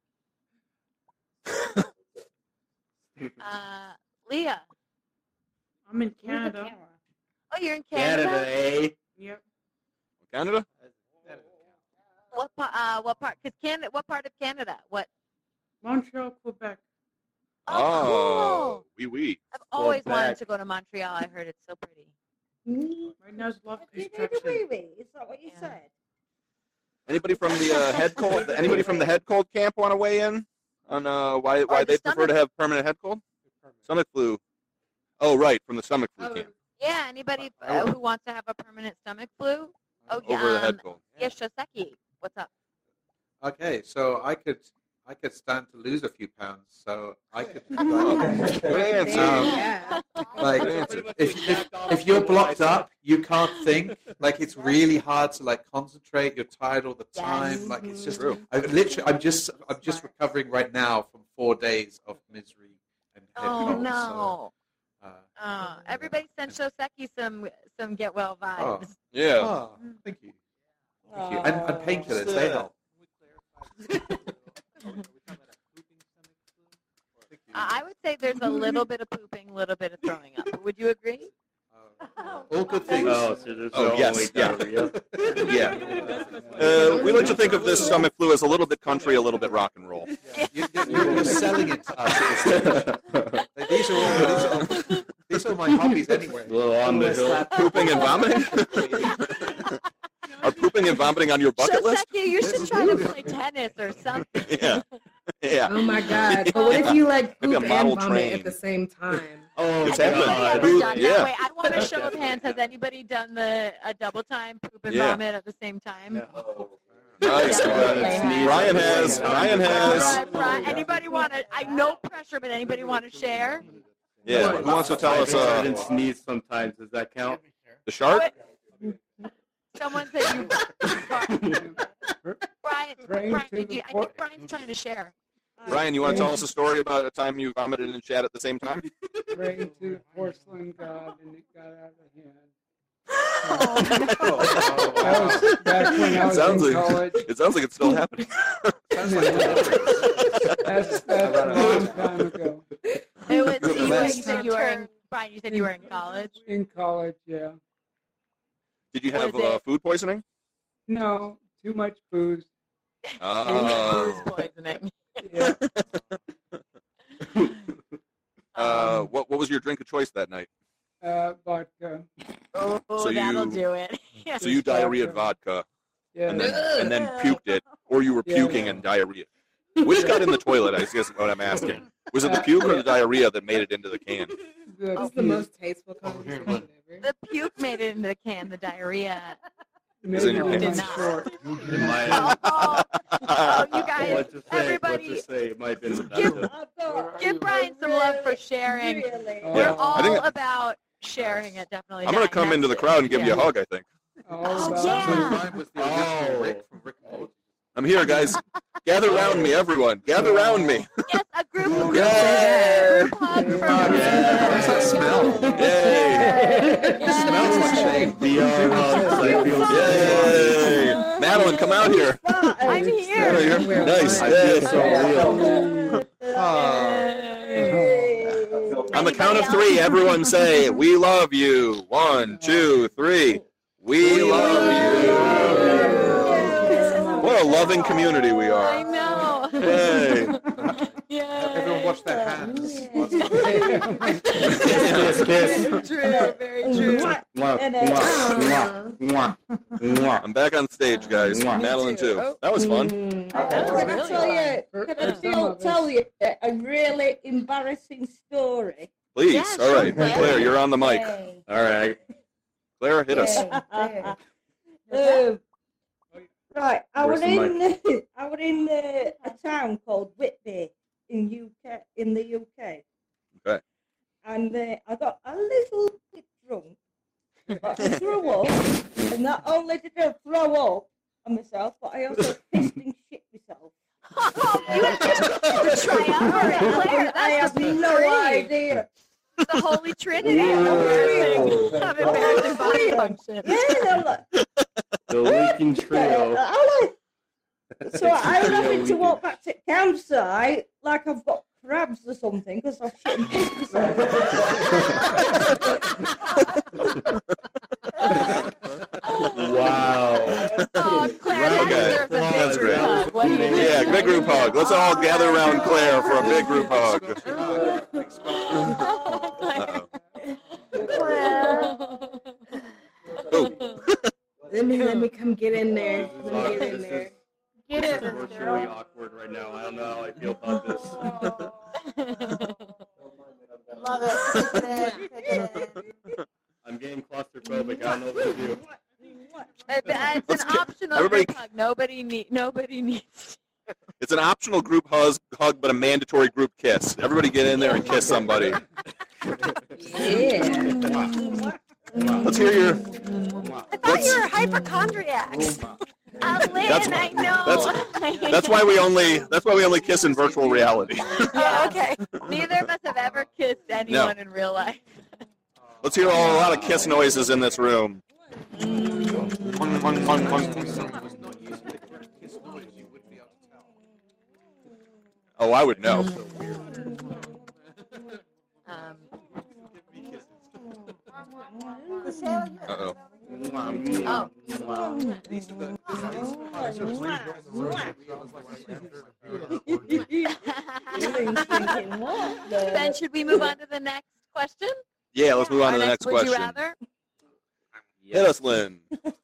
[SPEAKER 5] Leah.
[SPEAKER 9] I'm in Canada.
[SPEAKER 5] Oh, you're in Canada.
[SPEAKER 8] Canada, eh?
[SPEAKER 9] Yep.
[SPEAKER 6] Canada?
[SPEAKER 5] What part? Because Canada. What part of Canada? What?
[SPEAKER 9] Montreal, Quebec.
[SPEAKER 5] Oh, cool.
[SPEAKER 6] Wee wee.
[SPEAKER 5] I've always wanted
[SPEAKER 8] Quebec.
[SPEAKER 5] to go to Montreal. I heard it's so pretty.
[SPEAKER 9] Right now it's love
[SPEAKER 7] You did
[SPEAKER 9] construction.
[SPEAKER 7] a wee-wee. Is that what you
[SPEAKER 5] Yeah.
[SPEAKER 7] said?
[SPEAKER 6] Anybody from the head cold? Anybody from the head cold camp want to weigh in on why
[SPEAKER 5] the
[SPEAKER 6] they prefer
[SPEAKER 5] stomach-
[SPEAKER 6] to have permanent head cold? Stomach flu. Oh, right, from the stomach flu camp.
[SPEAKER 5] Yeah. Anybody who wants to have a permanent stomach flu? Oh, yeah.
[SPEAKER 6] Over the head cold.
[SPEAKER 5] Yeah, Shoseki. What's up?
[SPEAKER 12] Okay, so I could stand to lose a few pounds, so I could.
[SPEAKER 6] Good answer.
[SPEAKER 10] Yeah.
[SPEAKER 12] Like,
[SPEAKER 6] Good answer.
[SPEAKER 12] if you're blocked up, you can't think. Like, it's really hard to like concentrate. You're tired all the time.
[SPEAKER 5] Yes.
[SPEAKER 12] Like, it's just.
[SPEAKER 6] True.
[SPEAKER 12] I'm just recovering right now from 4 days of misery and head
[SPEAKER 5] Oh
[SPEAKER 12] cold,
[SPEAKER 5] no.
[SPEAKER 12] So,
[SPEAKER 5] Everybody send Shoseki some get well vibes.
[SPEAKER 6] Yeah.
[SPEAKER 12] oh, thank you. Thank you. And painkillers, they help.
[SPEAKER 5] I would say there's a little bit of pooping, a little bit of throwing up. Would you agree?
[SPEAKER 12] All good things.
[SPEAKER 8] Oh, so there's
[SPEAKER 6] Oh,
[SPEAKER 8] no
[SPEAKER 6] yes,
[SPEAKER 8] only
[SPEAKER 6] yeah.
[SPEAKER 8] diarrhea.
[SPEAKER 6] Yeah. We like to think of this stomach flu as a little bit country, a little bit rock and roll.
[SPEAKER 12] You're selling it to us. Like, these are my hobbies anyway.
[SPEAKER 8] A little on the hill.
[SPEAKER 6] Pooping and vomiting? Are pooping and vomiting on your bucket list?
[SPEAKER 5] Shoseki, you should try to play tennis or something.
[SPEAKER 6] Yeah. Yeah.
[SPEAKER 10] Oh my God. But what if you like
[SPEAKER 6] Maybe a
[SPEAKER 10] poop
[SPEAKER 6] model
[SPEAKER 10] and vomit
[SPEAKER 6] train.
[SPEAKER 10] at the same time?
[SPEAKER 8] Oh,
[SPEAKER 6] It's
[SPEAKER 5] Anybody
[SPEAKER 6] happened.
[SPEAKER 5] ever done
[SPEAKER 6] Yeah.
[SPEAKER 5] that? Wait, I want a show of hands. Has anybody done a double time poop and
[SPEAKER 6] Yeah.
[SPEAKER 5] vomit at the same time?
[SPEAKER 6] Nice.
[SPEAKER 5] Yeah.
[SPEAKER 6] Ryan has. Ryan has.
[SPEAKER 5] Brian, anybody want to? I no pressure, but anybody want to share?
[SPEAKER 6] Yeah. Who wants to tell us
[SPEAKER 8] I didn't sneeze sometimes. Does that count?
[SPEAKER 6] the shark?
[SPEAKER 5] Someone said you. Brian,
[SPEAKER 9] Praying to
[SPEAKER 5] did
[SPEAKER 9] the
[SPEAKER 5] you, I
[SPEAKER 9] por-
[SPEAKER 5] think Brian's trying to share.
[SPEAKER 6] Ryan, you want to tell us a story about a time you vomited and chat at the same time?
[SPEAKER 9] Praying to the porcelain god, and it got out of hand.
[SPEAKER 6] Oh,
[SPEAKER 9] That was back when I was in college.
[SPEAKER 6] It sounds like it's still happening.
[SPEAKER 9] That's a long time ago.
[SPEAKER 5] It was. You
[SPEAKER 6] Best.
[SPEAKER 5] said you were in. Brian, you said you were in college.
[SPEAKER 9] In college, yeah.
[SPEAKER 6] Did you have
[SPEAKER 5] Was it-
[SPEAKER 6] food poisoning?
[SPEAKER 9] No, too much booze.
[SPEAKER 6] Oh.
[SPEAKER 5] Booze poisoning.
[SPEAKER 9] Yeah.
[SPEAKER 6] What was your drink of choice that night?
[SPEAKER 9] Vodka.
[SPEAKER 5] Oh,
[SPEAKER 6] So
[SPEAKER 5] that'll
[SPEAKER 6] you-
[SPEAKER 5] do it.
[SPEAKER 6] So you diarrheaed vodka. and then puked it, or you were puking and diarrhea? Which got in the toilet, I guess is what I'm asking. Was it the puke or the diarrhea that made it into the can?
[SPEAKER 10] This is the most tasteful conversation ever.
[SPEAKER 5] The puke made it into the can. The diarrhea
[SPEAKER 6] Is in your
[SPEAKER 5] did
[SPEAKER 6] pants.
[SPEAKER 5] not. You guys,
[SPEAKER 8] What to say?
[SPEAKER 5] everybody,
[SPEAKER 8] What to say? It might have been
[SPEAKER 5] give Brian some love for sharing.
[SPEAKER 6] Yeah,
[SPEAKER 5] We're all
[SPEAKER 6] I think
[SPEAKER 5] about sharing it, definitely.
[SPEAKER 6] I'm going to come into the crowd and give you a hug, I think. I'm here, guys. Gather around me, everyone. Gather around me.
[SPEAKER 5] Yes, a group hug.
[SPEAKER 6] Yay!
[SPEAKER 5] Group hug for
[SPEAKER 12] What's that smell?
[SPEAKER 6] Yay!
[SPEAKER 12] It smells like shame.
[SPEAKER 6] Yay! Madeline, come out here.
[SPEAKER 5] I'm here.
[SPEAKER 6] Nice.
[SPEAKER 8] I feel so real.
[SPEAKER 6] On the count of three, everyone say, "We love you." 1, 2, 3. We love you. What a loving community we
[SPEAKER 5] I
[SPEAKER 6] are.
[SPEAKER 5] know.
[SPEAKER 6] Yay.
[SPEAKER 12] Everyone wash their hands.
[SPEAKER 5] True, very true.
[SPEAKER 6] I'm back on stage, guys. Madeline, too. That was fun.
[SPEAKER 7] Can I tell you a really embarrassing story?
[SPEAKER 6] Please. All right. Claire, you're on the mic.
[SPEAKER 8] All right.
[SPEAKER 6] Claire, hit us.
[SPEAKER 7] Right, I
[SPEAKER 8] Where's
[SPEAKER 7] was
[SPEAKER 8] the
[SPEAKER 7] in a town called Whitby in the UK.
[SPEAKER 6] Okay.
[SPEAKER 7] And I got a little bit drunk. I threw up, and not only did I throw up on myself, but I also pissed and shit myself.
[SPEAKER 5] Claire,
[SPEAKER 7] I have no idea.
[SPEAKER 5] The Holy Trinity of embarrassing body function.
[SPEAKER 8] The leaking trio.
[SPEAKER 7] So I'm having to walk back to the campsite like I've got crabs or something because I've shit and pissed myself.
[SPEAKER 8] Wow.
[SPEAKER 5] Oh, Claire,
[SPEAKER 6] Okay.
[SPEAKER 5] deserves a big
[SPEAKER 6] That's
[SPEAKER 5] group
[SPEAKER 6] great.
[SPEAKER 5] hug. What do you think?
[SPEAKER 6] Yeah, big group hug. Let's all gather around Claire for a big group hug.
[SPEAKER 10] Let me come get in there. Let me get in there.
[SPEAKER 5] Get
[SPEAKER 8] This
[SPEAKER 5] it,
[SPEAKER 8] is really awkward right now. I don't know how I feel about this.
[SPEAKER 5] Love it.
[SPEAKER 8] I'm getting claustrophobic. I don't know what to do.
[SPEAKER 5] It's an optional
[SPEAKER 6] everybody-
[SPEAKER 5] group hug. Nobody needs.
[SPEAKER 6] It's an optional group hug, but a mandatory group kiss. Everybody get in there and kiss somebody. Let's hear your...
[SPEAKER 5] I thought you were hypochondriacs. Lynn, I know.
[SPEAKER 6] That's why we only kiss in virtual reality.
[SPEAKER 5] Oh, okay. Neither of us have ever kissed anyone in real life.
[SPEAKER 6] Let's hear a lot of kiss noises in this room. Oh, I would know. Uh-oh.
[SPEAKER 5] Ben, should we move on to the next question?
[SPEAKER 6] Yeah, let's move on to the next
[SPEAKER 5] Would
[SPEAKER 6] question.
[SPEAKER 5] you rather?
[SPEAKER 6] Hit us, Lynn.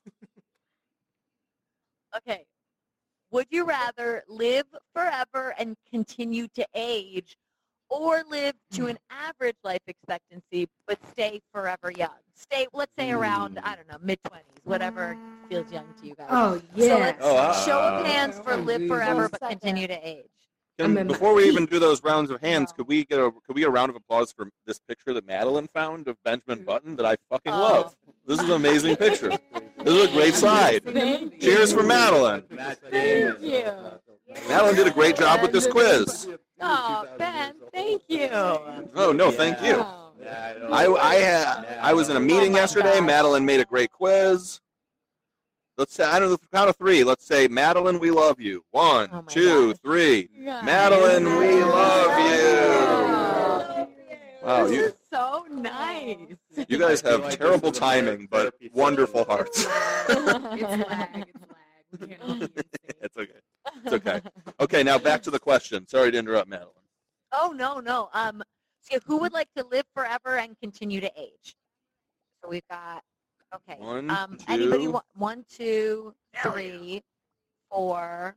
[SPEAKER 5] Okay. Would you rather live forever and continue to age, or live to an average life expectancy but stay forever young? Stay, let's say, around, I don't know, mid-20s, whatever feels young to you guys.
[SPEAKER 10] Oh,
[SPEAKER 5] So
[SPEAKER 10] yeah.
[SPEAKER 5] let's show of hands for live forever but continue to age.
[SPEAKER 6] Before we even do those rounds of hands, could we get a round of applause for this picture that Madeline found of Benjamin Button that I fucking love? This is an amazing picture. This is a great slide. Cheers for Madeline.
[SPEAKER 5] Thank you.
[SPEAKER 6] Madeline did a great job with this quiz.
[SPEAKER 5] Oh, Ben, thank you.
[SPEAKER 6] Oh no, thank you. I was in a meeting yesterday. Madeline made a great quiz. Let's say, I don't know, the count of three. Let's say, Madeline, we love you. 1, 2, 3. Madeline, we love you. Wow,
[SPEAKER 5] This is so nice.
[SPEAKER 6] you guys have terrible timing, but wonderful hearts. It's okay. It's okay. Okay, now back to the question. Sorry to interrupt, Madeline.
[SPEAKER 5] Oh, no. So who would like to live forever and continue to age? So we've got Okay.
[SPEAKER 6] One,
[SPEAKER 5] Anybody
[SPEAKER 6] two.
[SPEAKER 5] want 1, 2, 3, 4,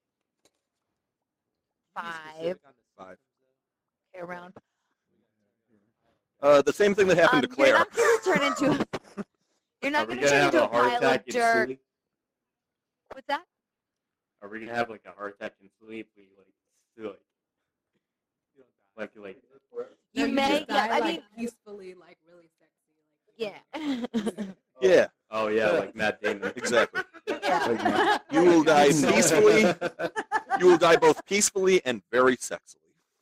[SPEAKER 5] 5.
[SPEAKER 6] Five.
[SPEAKER 5] Okay, around.
[SPEAKER 6] The same thing that happened to Claire.
[SPEAKER 5] You're not going to turn into. You're
[SPEAKER 8] Are
[SPEAKER 5] not
[SPEAKER 8] we
[SPEAKER 5] going to
[SPEAKER 8] gonna
[SPEAKER 5] turn
[SPEAKER 8] have
[SPEAKER 5] into
[SPEAKER 8] a
[SPEAKER 5] a
[SPEAKER 8] heart
[SPEAKER 5] pile
[SPEAKER 8] attack
[SPEAKER 5] of
[SPEAKER 8] in
[SPEAKER 5] dirt.
[SPEAKER 8] sleep?
[SPEAKER 5] What's that?
[SPEAKER 8] Are we gonna have like a heart attack in sleep? We like.
[SPEAKER 5] You
[SPEAKER 10] No,
[SPEAKER 5] may.
[SPEAKER 10] just
[SPEAKER 5] Yeah,
[SPEAKER 10] die,
[SPEAKER 5] I
[SPEAKER 10] like,
[SPEAKER 5] mean,
[SPEAKER 10] peacefully, like really sexy.
[SPEAKER 5] yeah.
[SPEAKER 6] Yeah.
[SPEAKER 8] Oh yeah, like Matt Damon.
[SPEAKER 6] Exactly.
[SPEAKER 5] Yeah.
[SPEAKER 6] You will die peacefully. You will die both peacefully and very sexily.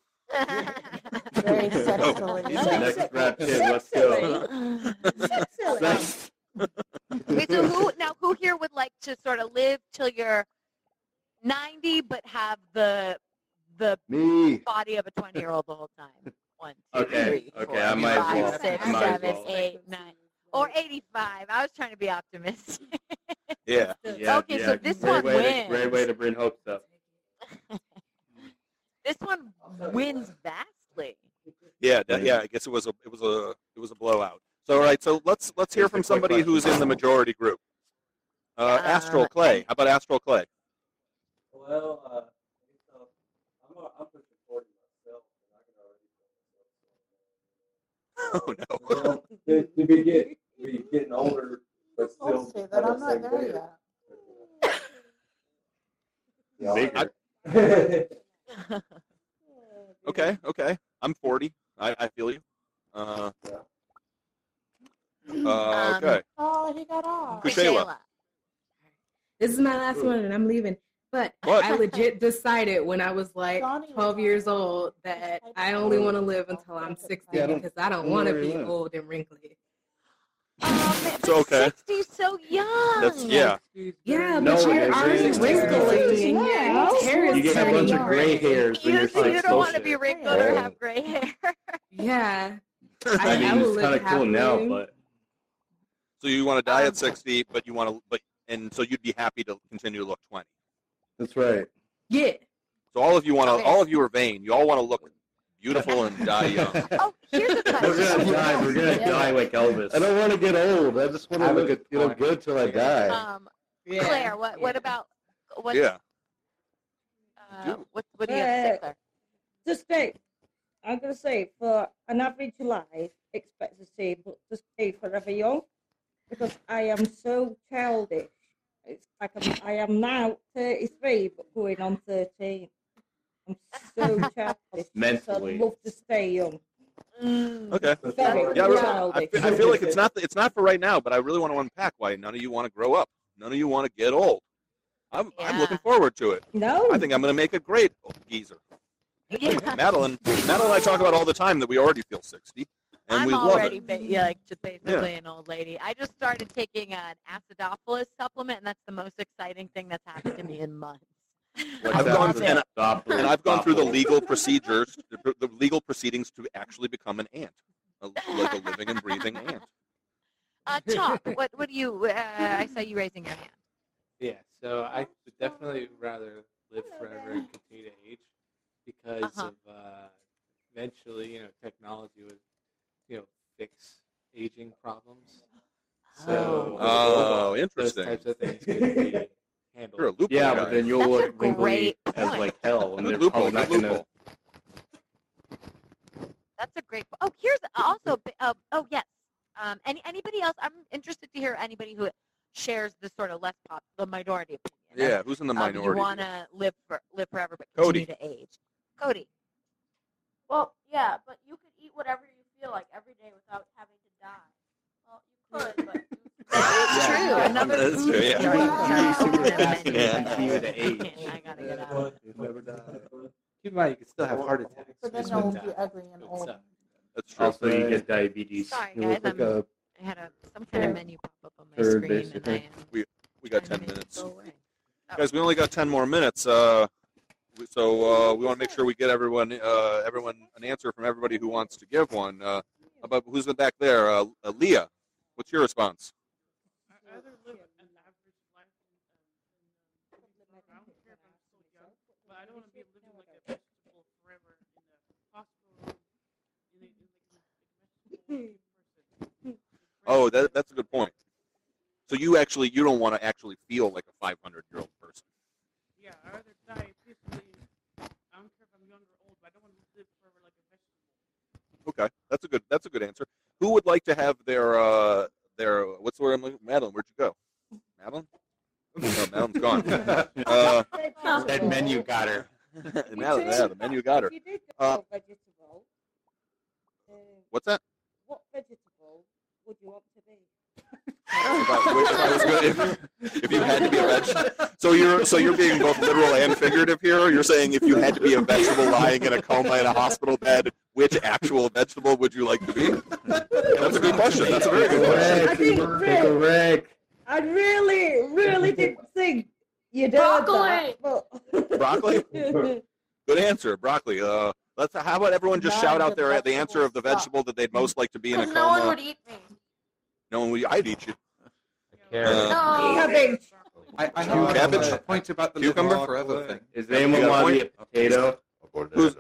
[SPEAKER 4] Very
[SPEAKER 6] Oh,
[SPEAKER 8] Next rap kid, let's go.
[SPEAKER 4] Sexily.
[SPEAKER 5] Wait, so who here would like to sort of live till you're 90 but have the
[SPEAKER 15] Me.
[SPEAKER 5] body of a 20-year-old the whole time? 1, 2,
[SPEAKER 8] Okay,
[SPEAKER 5] 3, 4,
[SPEAKER 8] okay, I might as
[SPEAKER 5] 5,
[SPEAKER 8] well.
[SPEAKER 5] 6,
[SPEAKER 8] I might as
[SPEAKER 5] 7,
[SPEAKER 8] well.
[SPEAKER 5] 8, 9, or 85. I was trying to be optimistic.
[SPEAKER 6] Yeah.
[SPEAKER 8] Yeah,
[SPEAKER 5] Okay,
[SPEAKER 8] yeah,
[SPEAKER 5] so this
[SPEAKER 8] great
[SPEAKER 5] one
[SPEAKER 8] way
[SPEAKER 5] wins.
[SPEAKER 8] Great way to bring hopes up.
[SPEAKER 5] This one wins vastly.
[SPEAKER 6] Yeah. Yeah. I guess it was a blowout. So all right. So let's hear from somebody who's in the majority group. Astral Clay. How about Astral Clay?
[SPEAKER 16] Well, I'm pushing 40 myself, and I can already feel myself.
[SPEAKER 6] Oh no.
[SPEAKER 16] To be getting older, but still.
[SPEAKER 4] Don't say that. I'm not there yet.
[SPEAKER 8] Bigger.
[SPEAKER 6] Okay. I'm 40. I feel you. Okay.
[SPEAKER 4] Oh, he got off.
[SPEAKER 6] Kushayla.
[SPEAKER 10] This is my last one, and I'm leaving. But
[SPEAKER 6] What?
[SPEAKER 10] I legit decided when I was like 12 years old that I only want to live until I'm 60 because I don't want to be old and wrinkly.
[SPEAKER 6] So okay.
[SPEAKER 5] 60 so young.
[SPEAKER 6] That's yeah.
[SPEAKER 10] Yeah,
[SPEAKER 8] No,
[SPEAKER 10] but you're
[SPEAKER 8] you're
[SPEAKER 10] already
[SPEAKER 8] 60.
[SPEAKER 10] wrinkly and your hair is
[SPEAKER 8] You get a bunch of
[SPEAKER 10] turning
[SPEAKER 8] gray hairs when you're
[SPEAKER 5] You
[SPEAKER 8] like
[SPEAKER 5] don't want to
[SPEAKER 8] bullshit.
[SPEAKER 5] be wrinkled or have gray hair.
[SPEAKER 10] Yeah.
[SPEAKER 8] I mean,
[SPEAKER 10] will
[SPEAKER 8] it's
[SPEAKER 10] live
[SPEAKER 8] kind of cool now,
[SPEAKER 10] happily.
[SPEAKER 8] but
[SPEAKER 6] So you want to die at 60, but you want to, and so you'd be happy to continue to look 20.
[SPEAKER 15] That's right.
[SPEAKER 10] Yeah.
[SPEAKER 6] So all of you want to,
[SPEAKER 5] Okay.
[SPEAKER 6] all of you are vain. You all want to look beautiful and die young.
[SPEAKER 5] Oh, here's a
[SPEAKER 8] we're
[SPEAKER 5] question.
[SPEAKER 8] gonna die. We're gonna die like Elvis.
[SPEAKER 15] I don't want to get old. I just want to
[SPEAKER 8] Have a
[SPEAKER 15] look
[SPEAKER 8] good
[SPEAKER 15] good till I die.
[SPEAKER 5] Claire, what about what?
[SPEAKER 6] Yeah.
[SPEAKER 5] What do you have to say, Claire?
[SPEAKER 7] To stay, I'm going to say for an average life expectancy, but to stay forever young, because I am so childish. It's like I am now 33, but going on 13. I'm so childish.
[SPEAKER 8] Mentally.
[SPEAKER 7] So I love to stay young.
[SPEAKER 6] Okay.
[SPEAKER 7] Very
[SPEAKER 6] Yeah,
[SPEAKER 7] childish.
[SPEAKER 6] I feel like it's not for right now, but I really want to unpack why none of you want to grow up. None of you want to get old. I'm looking forward to it.
[SPEAKER 7] No.
[SPEAKER 6] I think I'm going to make a great geezer. Madeline and I talk about all the time that we already feel 60, and
[SPEAKER 5] I'm
[SPEAKER 6] we love
[SPEAKER 5] already
[SPEAKER 6] it.
[SPEAKER 5] just basically an old lady. I just started taking an acidophilus supplement, and that's the most exciting thing that's happened to me in months.
[SPEAKER 6] I've gone through the legal procedures, the legal proceedings to actually become an ant, like a living and breathing ant.
[SPEAKER 5] Chalk, what do you? I saw you raising your hand.
[SPEAKER 14] Yeah, so I would definitely rather live forever and continue to age because of eventually, technology would, fix aging problems. So,
[SPEAKER 6] interesting.
[SPEAKER 14] Those types of things could be handled.
[SPEAKER 6] You're a loophole
[SPEAKER 8] Yeah,
[SPEAKER 6] guy.
[SPEAKER 8] but then you'll look wrinkly as like hell, and they're probably not gonna.
[SPEAKER 5] That's a great. Oh, here's also. Oh yes. Anybody else? I'm interested to hear anybody who shares the sort of the minority opinion.
[SPEAKER 6] Yeah, who's in the minority?
[SPEAKER 5] You want to live forever, but
[SPEAKER 6] Cody.
[SPEAKER 5] continue to age. Cody.
[SPEAKER 4] Well, yeah, but you could eat whatever you feel like every day without having to die. Well, you could, but
[SPEAKER 5] That's true. Another
[SPEAKER 6] That's
[SPEAKER 5] food
[SPEAKER 6] true, yeah.
[SPEAKER 5] story.
[SPEAKER 8] Continue to age.
[SPEAKER 5] I gotta get out.
[SPEAKER 14] Never die. Keep in mind, you can still have heart attacks.
[SPEAKER 4] but then
[SPEAKER 14] just
[SPEAKER 4] no one
[SPEAKER 14] with
[SPEAKER 4] will be
[SPEAKER 14] that.
[SPEAKER 4] ugly and old.
[SPEAKER 6] That's true.
[SPEAKER 8] Also, you get diabetes.
[SPEAKER 5] Sorry,
[SPEAKER 15] You
[SPEAKER 5] guys.
[SPEAKER 15] look like
[SPEAKER 5] I had some kind of menu pop up on my
[SPEAKER 8] Third,
[SPEAKER 5] screen, and I
[SPEAKER 8] basically.
[SPEAKER 5] am
[SPEAKER 6] We got 10
[SPEAKER 5] trying to make it
[SPEAKER 6] minutes.
[SPEAKER 5] go away.
[SPEAKER 6] Guys, we only got 10 more minutes. So we want to make sure we get everyone an answer from everybody who wants to give one. About who's back there? Leah, what's your response?
[SPEAKER 9] I'd rather live an average life I don't care if I'm so young, but I don't want to be living like a vegetable forever in a hospital room.
[SPEAKER 6] Oh, that's a good point. So you don't want to actually feel like a 500-year-old person.
[SPEAKER 9] Yeah, I'd rather die peacefully. I don't care if I'm young or old, but I don't want to live forever like a vegetable.
[SPEAKER 6] Okay, that's a good answer. Who would like to have their what's the word I'm looking? Madeline, where'd you go? Madeline? No, Madeline's gone.
[SPEAKER 8] That menu got her.
[SPEAKER 6] Madeline, yeah, the menu got her.
[SPEAKER 7] If you did go vegetable,
[SPEAKER 6] What's that?
[SPEAKER 7] what vegetable would you want to be?
[SPEAKER 6] If you had to be a vegetable, so you're being both literal and figurative here. You're saying if you had to be a vegetable lying in a coma in a hospital bed, which actual vegetable would you like to be? That's a good question. That's a very good question.
[SPEAKER 7] I think
[SPEAKER 8] Rick.
[SPEAKER 7] I really didn't think you'd
[SPEAKER 4] Broccoli.
[SPEAKER 6] Broccoli? Good answer, broccoli. How about everyone just shout out the answer of the vegetable that they'd most like to be in a coma?
[SPEAKER 4] No one would eat me.
[SPEAKER 6] No one would. I'd eat you.
[SPEAKER 7] Cabbage.
[SPEAKER 12] I have
[SPEAKER 6] Cabbage?
[SPEAKER 12] a point about the
[SPEAKER 6] Cucumber?
[SPEAKER 12] living forever thing.
[SPEAKER 8] Is anyone want to be a potato?
[SPEAKER 6] Who's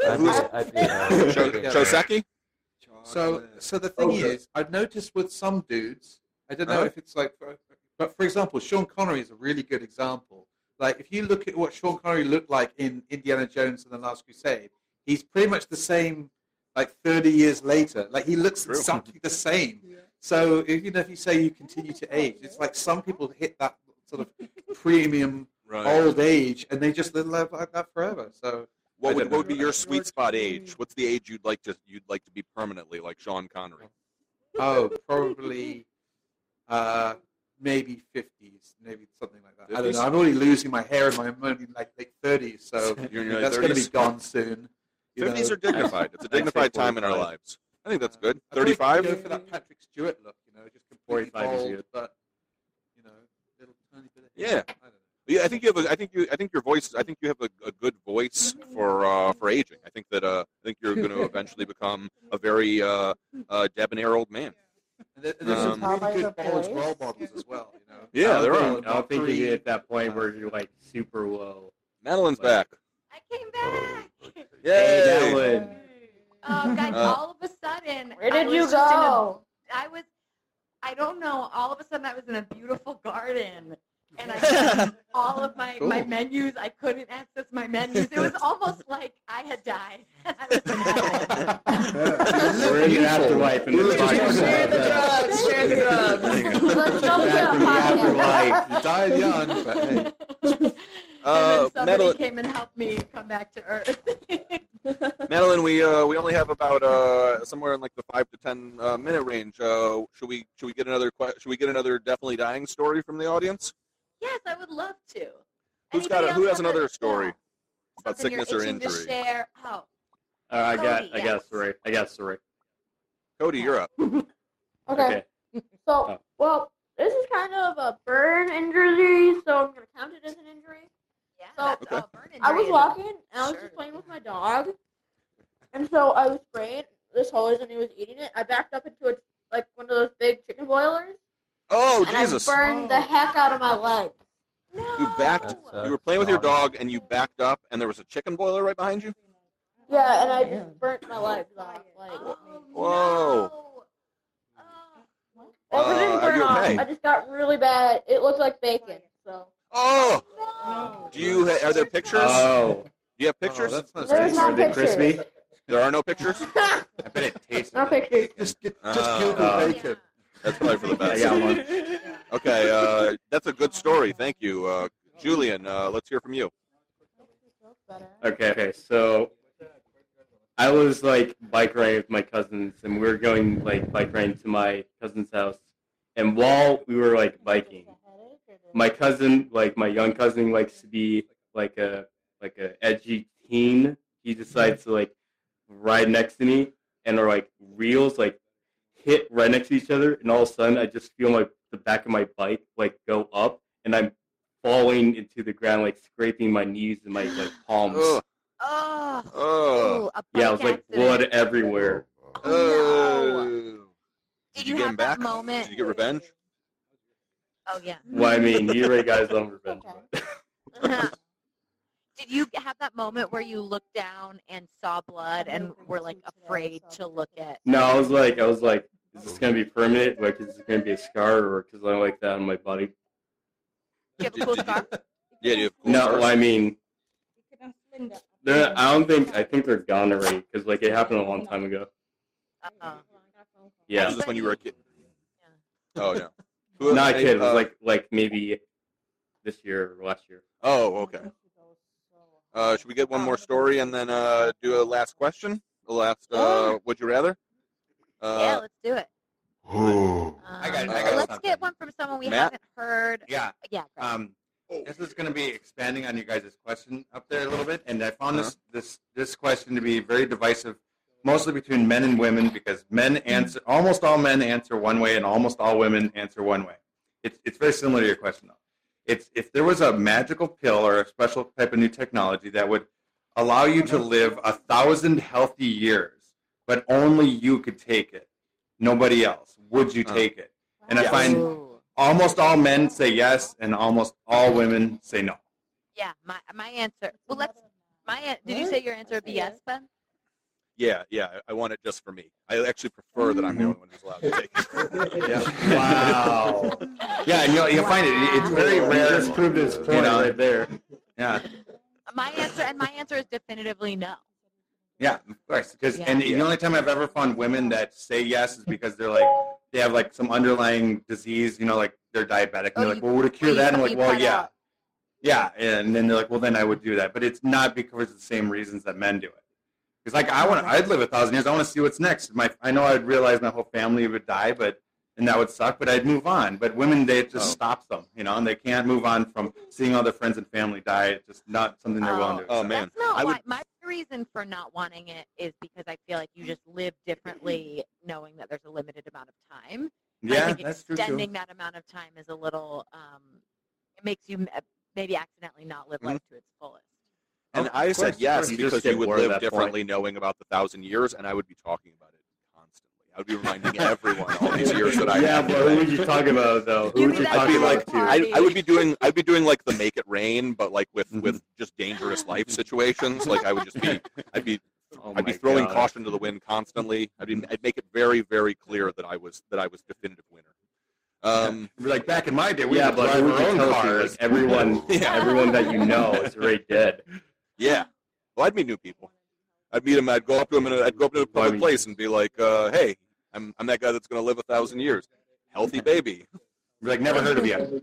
[SPEAKER 6] Shoseki?
[SPEAKER 12] So the thing is, I've noticed with some dudes, I don't know if it's like, but for example, Sean Connery is a really good example. Like if you look at what Sean Connery looked like in Indiana Jones and the Last Crusade, he's pretty much the same. Like 30 years later, like he looks exactly the same. So if you say you continue to age, it's like some people hit that sort of premium old age, and they just live like that forever. So
[SPEAKER 6] what would be your sweet spot age? What's the age you'd like to be permanently, like Sean Connery?
[SPEAKER 12] Oh, probably maybe 50s, maybe something like that. 50s? I don't know. I'm already losing my hair, and I'm only like late 30s, so that's going to be gone soon.
[SPEAKER 6] 50s are dignified. It's a dignified time in our lives. I think that's good. 35.
[SPEAKER 12] Go for that Patrick Stewart look, just completely
[SPEAKER 8] 45 is
[SPEAKER 12] bald,
[SPEAKER 8] good.
[SPEAKER 12] but little tiny bit of
[SPEAKER 6] Yeah.
[SPEAKER 12] hair. I don't know.
[SPEAKER 6] Yeah, I think you have. I think your voice. I think you have a good voice for aging. I think you're going to eventually become a very debonair old man.
[SPEAKER 12] And there's some really good college role models as well.
[SPEAKER 6] Yeah, there are.
[SPEAKER 8] I don't think you get at that point where you're like super low.
[SPEAKER 6] Madeline's back.
[SPEAKER 5] I came back.
[SPEAKER 6] Yay!
[SPEAKER 8] Hey, Madeline.
[SPEAKER 5] Guys, all of a sudden,
[SPEAKER 4] Where did you
[SPEAKER 5] just in
[SPEAKER 4] go?
[SPEAKER 5] I don't know. All of a sudden, I was in a beautiful garden, and I had all of my menus. I couldn't access my menus. It was almost like I had died. I was in heaven.
[SPEAKER 8] We're in the afterlife, and this podcast
[SPEAKER 7] Share the drugs. Share the drugs.
[SPEAKER 4] Let's go
[SPEAKER 8] back in the afterlife.
[SPEAKER 12] You died young, but hey.
[SPEAKER 5] And then somebody
[SPEAKER 6] Madeline,
[SPEAKER 5] came and helped me come back to Earth.
[SPEAKER 6] Madeline, we only have about somewhere in like the 5 to 10 minute range. Should we get another definitely dying story from the audience?
[SPEAKER 5] Yes, I would love to.
[SPEAKER 6] Who has another story about
[SPEAKER 5] Something
[SPEAKER 6] sickness
[SPEAKER 5] you're
[SPEAKER 6] or
[SPEAKER 5] itching to
[SPEAKER 6] injury?
[SPEAKER 5] share? Oh,
[SPEAKER 8] I
[SPEAKER 5] Cody,
[SPEAKER 8] guess Saray.
[SPEAKER 6] Cody, you're up.
[SPEAKER 4] Okay. So, well, this is kind of a burn injury, so I'm going to count it as an injury.
[SPEAKER 5] yeah.
[SPEAKER 4] So,
[SPEAKER 5] that's burn injury
[SPEAKER 4] I was
[SPEAKER 5] is a-
[SPEAKER 4] walking, and I was
[SPEAKER 5] Sure.
[SPEAKER 4] just playing with my dog, and so I was spraying this hose, and he was eating it. I backed up into one of those big chicken boilers,
[SPEAKER 6] Oh,
[SPEAKER 4] and
[SPEAKER 6] Jesus!
[SPEAKER 4] I burned the heck out of my leg.
[SPEAKER 6] You backed. You were playing with your dog, and you backed up, and there was a chicken boiler right behind you.
[SPEAKER 4] Yeah, and I just burnt my legs off.
[SPEAKER 6] Whoa!
[SPEAKER 4] Well, it didn't
[SPEAKER 6] are
[SPEAKER 4] burn
[SPEAKER 6] you
[SPEAKER 4] off.
[SPEAKER 6] okay?
[SPEAKER 4] I just got really bad. It looked like bacon. So
[SPEAKER 6] Oh! Are there pictures?
[SPEAKER 8] Oh.
[SPEAKER 6] Do you have pictures?
[SPEAKER 12] that's not
[SPEAKER 4] there's no
[SPEAKER 8] Are they
[SPEAKER 4] pictures.
[SPEAKER 8] crispy?
[SPEAKER 6] There are no pictures.
[SPEAKER 8] I bet it tastes.
[SPEAKER 4] No pictures.
[SPEAKER 12] Just Google bacon.
[SPEAKER 6] That's probably for the
[SPEAKER 8] I
[SPEAKER 6] best.
[SPEAKER 8] got one.
[SPEAKER 6] Okay, that's a good story. Thank you, Julian. Let's hear from you.
[SPEAKER 8] Okay. So I was like bike riding with my cousins, and we were going like bike riding to my cousin's house. And while we were like biking, my cousin, like my young cousin, likes to be like a edgy teen. He decides to like ride next to me, and our like wheels like hit right next to each other, and all of a sudden I just feel the back of my bike like go up, and I'm falling into the ground, like scraping my knees and my like palms.
[SPEAKER 6] Ugh.
[SPEAKER 5] Oh, a
[SPEAKER 8] Yeah, it
[SPEAKER 5] bike
[SPEAKER 8] was like
[SPEAKER 5] accident.
[SPEAKER 8] blood everywhere.
[SPEAKER 6] Did
[SPEAKER 5] you
[SPEAKER 6] you get
[SPEAKER 5] have
[SPEAKER 6] him
[SPEAKER 5] that
[SPEAKER 6] back?
[SPEAKER 5] moment?
[SPEAKER 6] Did you get revenge?
[SPEAKER 5] Oh yeah.
[SPEAKER 8] Well, I mean, you already guys on revenge.
[SPEAKER 5] Did you have that moment where you looked down and saw blood and were like afraid to look at?
[SPEAKER 8] No, I was like, is this going to be permanent? Like, is it going to be a scar, or because I like that on my body?
[SPEAKER 5] Do you have a cool scar?
[SPEAKER 6] Yeah, do you have cool
[SPEAKER 8] No,
[SPEAKER 6] scars?
[SPEAKER 8] I mean, I think they're gone already because like it happened a long time ago. Yeah.
[SPEAKER 6] Was this when you were a kid? Oh no. Who-
[SPEAKER 8] Not a kid. It
[SPEAKER 6] uh,
[SPEAKER 8] was like maybe this year or last year.
[SPEAKER 6] Oh, okay. Should we get one more story and then do a last question? The last would you rather?
[SPEAKER 5] Yeah, let's do it.
[SPEAKER 17] I got
[SPEAKER 5] Let's
[SPEAKER 17] something.
[SPEAKER 5] get one from someone we
[SPEAKER 6] Matt?
[SPEAKER 5] haven't heard.
[SPEAKER 17] Yeah.
[SPEAKER 5] Yeah. Greg.
[SPEAKER 17] This is going to be expanding on you guys' question up there a little bit, and I found this question to be very divisive, mostly between men and women, because almost all men answer one way, and almost all women answer one way. It's very similar to your question, though. It's if there was a magical pill or a special type of new technology that would allow you to live 1,000 healthy years, but only you could take it, nobody else, would you take it? And I find almost all men say yes, and almost all women say no.
[SPEAKER 5] Yeah, my answer. Well, did you say your answer would be yes, Ben?
[SPEAKER 6] Yeah, I want it just for me. I actually prefer that I'm the only one who's allowed to take it.
[SPEAKER 17] Yeah. Wow. Yeah, and you'll find it's very rare.
[SPEAKER 8] Just proved his point right there.
[SPEAKER 17] Yeah.
[SPEAKER 5] My answer is definitively no.
[SPEAKER 17] Yeah, of course. And the only time I've ever found women that say yes is because they have like some underlying disease, like they're diabetic, and they're like, well, would it cure that? And I'm like, well, yeah. Yeah, and then they're like, well, then I would do that. But it's not because of the same reasons that men do it. Because I'd live 1,000 years. I want to see what's next. I know I'd realize my whole family would die, and that would suck, but I'd move on. But women, it just stops them, and they can't move on from seeing all their friends and family die. It's just not something they're willing to accept.
[SPEAKER 6] Oh, man.
[SPEAKER 5] That's not my reason for not wanting it is because I feel like you just live differently knowing that there's a limited amount of time.
[SPEAKER 17] Yeah,
[SPEAKER 5] I think
[SPEAKER 17] that's true, too.
[SPEAKER 5] extending that amount of time is a little, it makes you maybe accidentally not live life to its fullest.
[SPEAKER 6] And I said yes because you would live differently knowing about the 1,000 years, and I would be talking about it constantly. I would be reminding everyone all these years that I have.
[SPEAKER 8] But who would you talk about though? Who would you talk about to?
[SPEAKER 6] I would be doing like the Make It Rain, but like with just dangerous life situations. Like I'd be throwing caution to the wind constantly. I'd make it very, very clear that I was definitive winner.
[SPEAKER 17] Like back in my day, we
[SPEAKER 8] but
[SPEAKER 17] drive
[SPEAKER 8] who
[SPEAKER 17] our
[SPEAKER 8] would you
[SPEAKER 17] own
[SPEAKER 8] tell
[SPEAKER 17] cars.
[SPEAKER 8] to? Everyone that you know is already dead.
[SPEAKER 6] Yeah. Well, I'd meet new people. I'd meet him. I'd go up to him and I'd go up to a public place and be like, "Hey, I'm that guy that's going to live 1,000 years. Healthy baby."
[SPEAKER 17] Be like, never heard of you.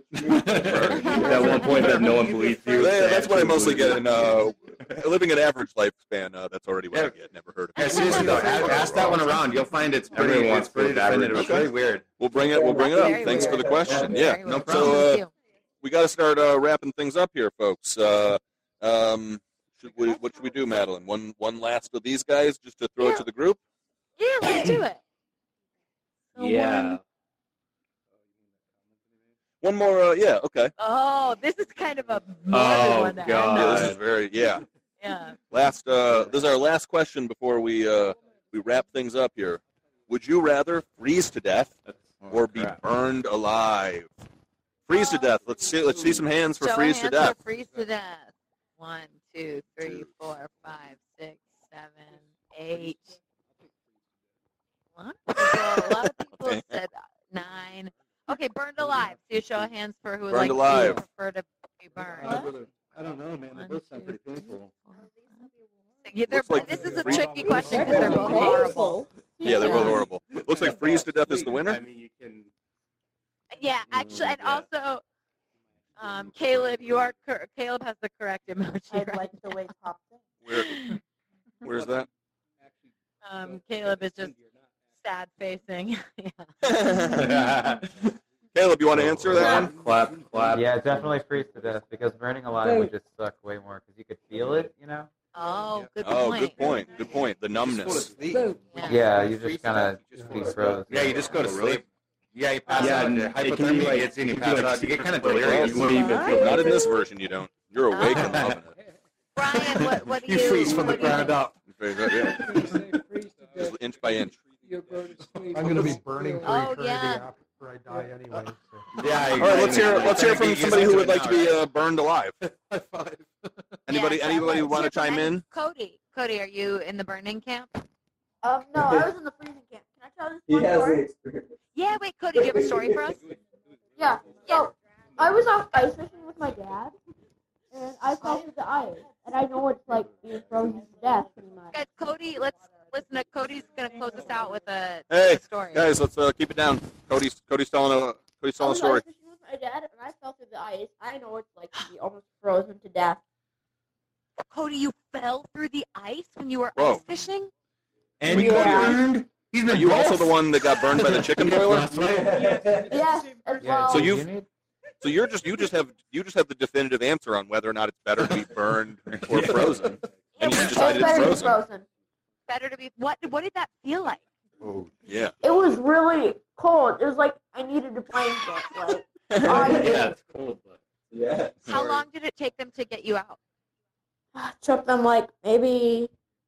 [SPEAKER 8] At one point that no one believes you.
[SPEAKER 6] That's what I mostly get in living an average lifespan. That's already what I get. Never heard of it.
[SPEAKER 17] Yeah, seriously though, ask that one around. You'll find it's pretty definitive. It's very weird.
[SPEAKER 6] We'll bring it up. Thanks for the question. Yeah, no problem. So we got to start wrapping things up here, folks. What should we do, Madeline? One last of these guys just to throw it to the group?
[SPEAKER 5] Yeah, let's do it.
[SPEAKER 8] Yeah.
[SPEAKER 6] One more, yeah, okay.
[SPEAKER 5] Oh, this is kind of a morbid one. To
[SPEAKER 6] God.
[SPEAKER 5] end
[SPEAKER 6] Yeah,
[SPEAKER 5] on.
[SPEAKER 6] this is very, yeah.
[SPEAKER 5] Yeah.
[SPEAKER 6] This is our last question before we wrap things up here. Would you rather freeze to death or be burned alive? Freeze to death. Let's see some hands for
[SPEAKER 5] Show
[SPEAKER 6] freeze to
[SPEAKER 5] hands
[SPEAKER 6] death.
[SPEAKER 5] for freeze to death. 1, 2, 3, 4, 5, 6, 7, 8. What? A lot of people said 9. Okay, burned alive. So you show of hands for who would
[SPEAKER 6] Burned
[SPEAKER 5] like
[SPEAKER 6] alive.
[SPEAKER 5] to prefer to be burned.
[SPEAKER 15] I don't know, man. They both sound pretty painful.
[SPEAKER 5] Yeah, this is a tricky question because they're both
[SPEAKER 7] Painful.
[SPEAKER 5] horrible.
[SPEAKER 6] Yeah, they're both horrible. Looks like freeze to death is the winner.
[SPEAKER 8] I mean, you can.
[SPEAKER 5] Yeah, actually, and also, Caleb, Caleb has the correct emoji.
[SPEAKER 7] I'd like the way popped in.
[SPEAKER 6] Where's that?
[SPEAKER 5] Caleb is just sad facing.
[SPEAKER 6] Caleb, you want to answer that one?
[SPEAKER 8] Clap.
[SPEAKER 18] Yeah, definitely freeze to death because burning alive would just suck way more because you could feel it,
[SPEAKER 5] Oh, good
[SPEAKER 6] Oh,
[SPEAKER 5] point.
[SPEAKER 6] good point. Good point. The numbness.
[SPEAKER 18] Yeah, you just kind of be froze.
[SPEAKER 17] Yeah, you just go to sleep. Yeah, you pass
[SPEAKER 8] Yeah,
[SPEAKER 17] out.
[SPEAKER 8] and it can be
[SPEAKER 17] Hypothermia
[SPEAKER 8] like-
[SPEAKER 17] gets in, you
[SPEAKER 8] it can
[SPEAKER 17] pass
[SPEAKER 8] be like
[SPEAKER 17] out. You get kind of
[SPEAKER 8] 6
[SPEAKER 17] delirious.
[SPEAKER 8] hours.
[SPEAKER 6] Not in this version, you don't. You're awake and loving it.
[SPEAKER 5] Brian, what do
[SPEAKER 12] You
[SPEAKER 5] you
[SPEAKER 12] freeze from the
[SPEAKER 5] what do you
[SPEAKER 12] ground
[SPEAKER 5] think?
[SPEAKER 12] up.
[SPEAKER 6] Very good, yeah. Just inch by inch.
[SPEAKER 19] I'm going to be burning free
[SPEAKER 5] Oh,
[SPEAKER 19] for
[SPEAKER 5] yeah.
[SPEAKER 19] anything after I die anyway. So.
[SPEAKER 17] Yeah.
[SPEAKER 6] All right, let's hear from somebody who would like to be burned alive. Anybody
[SPEAKER 5] Yes,
[SPEAKER 6] want to
[SPEAKER 5] let's hear
[SPEAKER 6] chime
[SPEAKER 5] from
[SPEAKER 6] in?
[SPEAKER 5] Cody, are you in the burning camp?
[SPEAKER 4] No, I was in the freezing camp. Can I tell this
[SPEAKER 16] He
[SPEAKER 4] one
[SPEAKER 16] has the
[SPEAKER 4] story?
[SPEAKER 16] experience.
[SPEAKER 5] Yeah, wait, Cody, do you have a story for us?
[SPEAKER 4] Yeah. So I was off ice fishing with my dad, and I fell through the ice, and I know it's like being frozen to death, pretty much.
[SPEAKER 5] Guys, Cody, let's listen to Cody's going to close us out with a
[SPEAKER 6] Hey,
[SPEAKER 5] story.
[SPEAKER 6] guys, let's keep it down. Cody's telling a
[SPEAKER 4] I
[SPEAKER 6] story.
[SPEAKER 4] was ice fishing with my dad, and I fell through the ice. I know it's like to be almost frozen to death.
[SPEAKER 5] Cody, you fell through the ice when you were
[SPEAKER 6] Whoa.
[SPEAKER 5] ice fishing?
[SPEAKER 17] And you got burned. He's
[SPEAKER 6] Are
[SPEAKER 17] been
[SPEAKER 6] you also
[SPEAKER 17] both.
[SPEAKER 6] the one that got burned by the chicken boiler?
[SPEAKER 4] Yes, as well.
[SPEAKER 6] So you just have the definitive answer on whether or not it's better to be burned or frozen, and you
[SPEAKER 4] It's
[SPEAKER 6] decided it's
[SPEAKER 4] better to be
[SPEAKER 6] frozen.
[SPEAKER 4] frozen.
[SPEAKER 5] Better to be. What did that feel like?
[SPEAKER 6] Oh yeah.
[SPEAKER 4] It was really cold. It was like I needed a blanket. Like,
[SPEAKER 14] It's cold, but
[SPEAKER 16] Yeah.
[SPEAKER 5] How long did it take them to get you out?
[SPEAKER 4] took them like maybe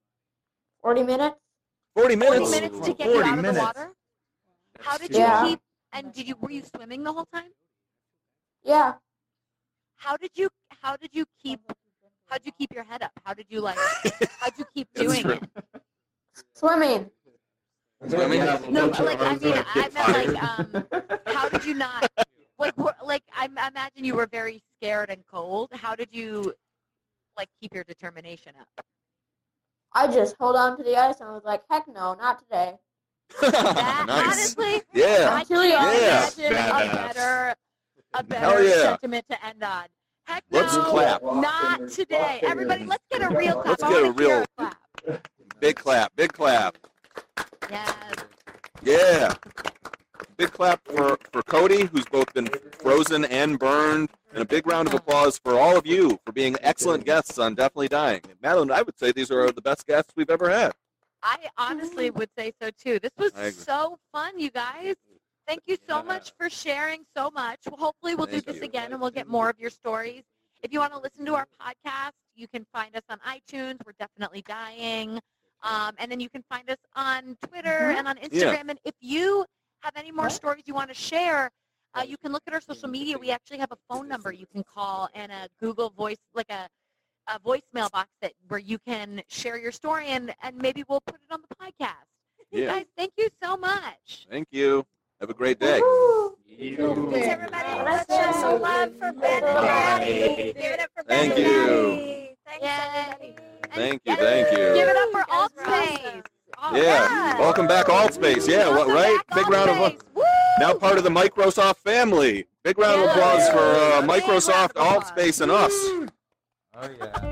[SPEAKER 4] 40 minutes.
[SPEAKER 6] 40 minutes.
[SPEAKER 5] 40 minutes to get you
[SPEAKER 6] 40
[SPEAKER 5] out of the
[SPEAKER 6] minutes.
[SPEAKER 5] water? How did
[SPEAKER 4] Yeah.
[SPEAKER 5] you keep? And were you swimming the whole time?
[SPEAKER 4] Yeah.
[SPEAKER 5] How did you keep? How'd you keep your head up? How'd you keep doing it?
[SPEAKER 4] Swimming.
[SPEAKER 6] Swimming?
[SPEAKER 5] No, like I meant like how did you not like I imagine you were very scared and cold. How did you like keep your determination up?
[SPEAKER 4] I just held on to the ice and I was like, heck no, not today.
[SPEAKER 5] That,
[SPEAKER 6] Nice.
[SPEAKER 5] honestly,
[SPEAKER 6] Yeah.
[SPEAKER 5] I
[SPEAKER 4] Actually,
[SPEAKER 5] can't
[SPEAKER 6] yeah.
[SPEAKER 5] imagine a better
[SPEAKER 6] Hell yeah.
[SPEAKER 5] sentiment to end on. Heck no,
[SPEAKER 6] Let's clap.
[SPEAKER 5] not today. Everybody, let's get a real clap.
[SPEAKER 6] Let's
[SPEAKER 5] I
[SPEAKER 6] get a
[SPEAKER 5] wanna hear
[SPEAKER 6] real
[SPEAKER 5] clap.
[SPEAKER 6] big clap. Big clap.
[SPEAKER 5] Yes.
[SPEAKER 6] Yeah. Big clap for Cody, who's both been frozen and burned, and a big round of applause for all of you for being excellent guests on Definitely Dying. Madeline, I would say these are the best guests we've ever had.
[SPEAKER 5] I honestly would say so too. This was
[SPEAKER 6] I agree.
[SPEAKER 5] so fun, you guys. Thank you so much for sharing so much. Well, hopefully we'll
[SPEAKER 6] Thank
[SPEAKER 5] do this
[SPEAKER 6] you.
[SPEAKER 5] again and we'll get more of your stories. If you want to listen to our podcast, you can find us on iTunes. We're Definitely Dying. And then you can find us on Twitter and on Instagram.
[SPEAKER 6] Yeah.
[SPEAKER 5] And if you have any more stories you want to share, you can look at our social media. We actually have a phone number you can call and a Google Voice, like a voicemail box where you can share your story and maybe we'll put it on the podcast.
[SPEAKER 6] Yeah.
[SPEAKER 5] Guys, thank you so much.
[SPEAKER 6] Thank you. Have a great day.
[SPEAKER 5] Does everybody let's show some love for Ben and Maddie. Give it up for Ben
[SPEAKER 6] Thank
[SPEAKER 5] and
[SPEAKER 6] you.
[SPEAKER 5] Maddie. Thanks,
[SPEAKER 6] Thank you. Thank you.
[SPEAKER 5] Give it up for Altspace.
[SPEAKER 6] Yeah. Welcome back, Altspace. Yeah, what, right? Big round of applause. Now part of the Microsoft family. Big round of applause for Microsoft, Altspace, and us.
[SPEAKER 18] Oh, yeah.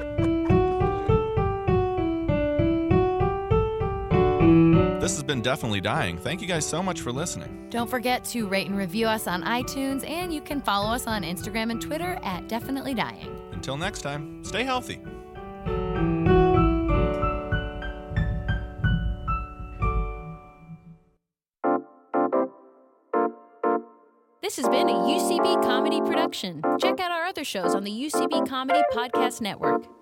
[SPEAKER 3] This has been Definitely Dying. Thank you guys so much for listening.
[SPEAKER 2] Don't forget to rate and review us on iTunes, and you can follow us on Instagram and Twitter at Definitely Dying.
[SPEAKER 3] Until next time, stay healthy.
[SPEAKER 2] This has been a UCB comedy production. Check out our other shows on the UCB Comedy Podcast Network.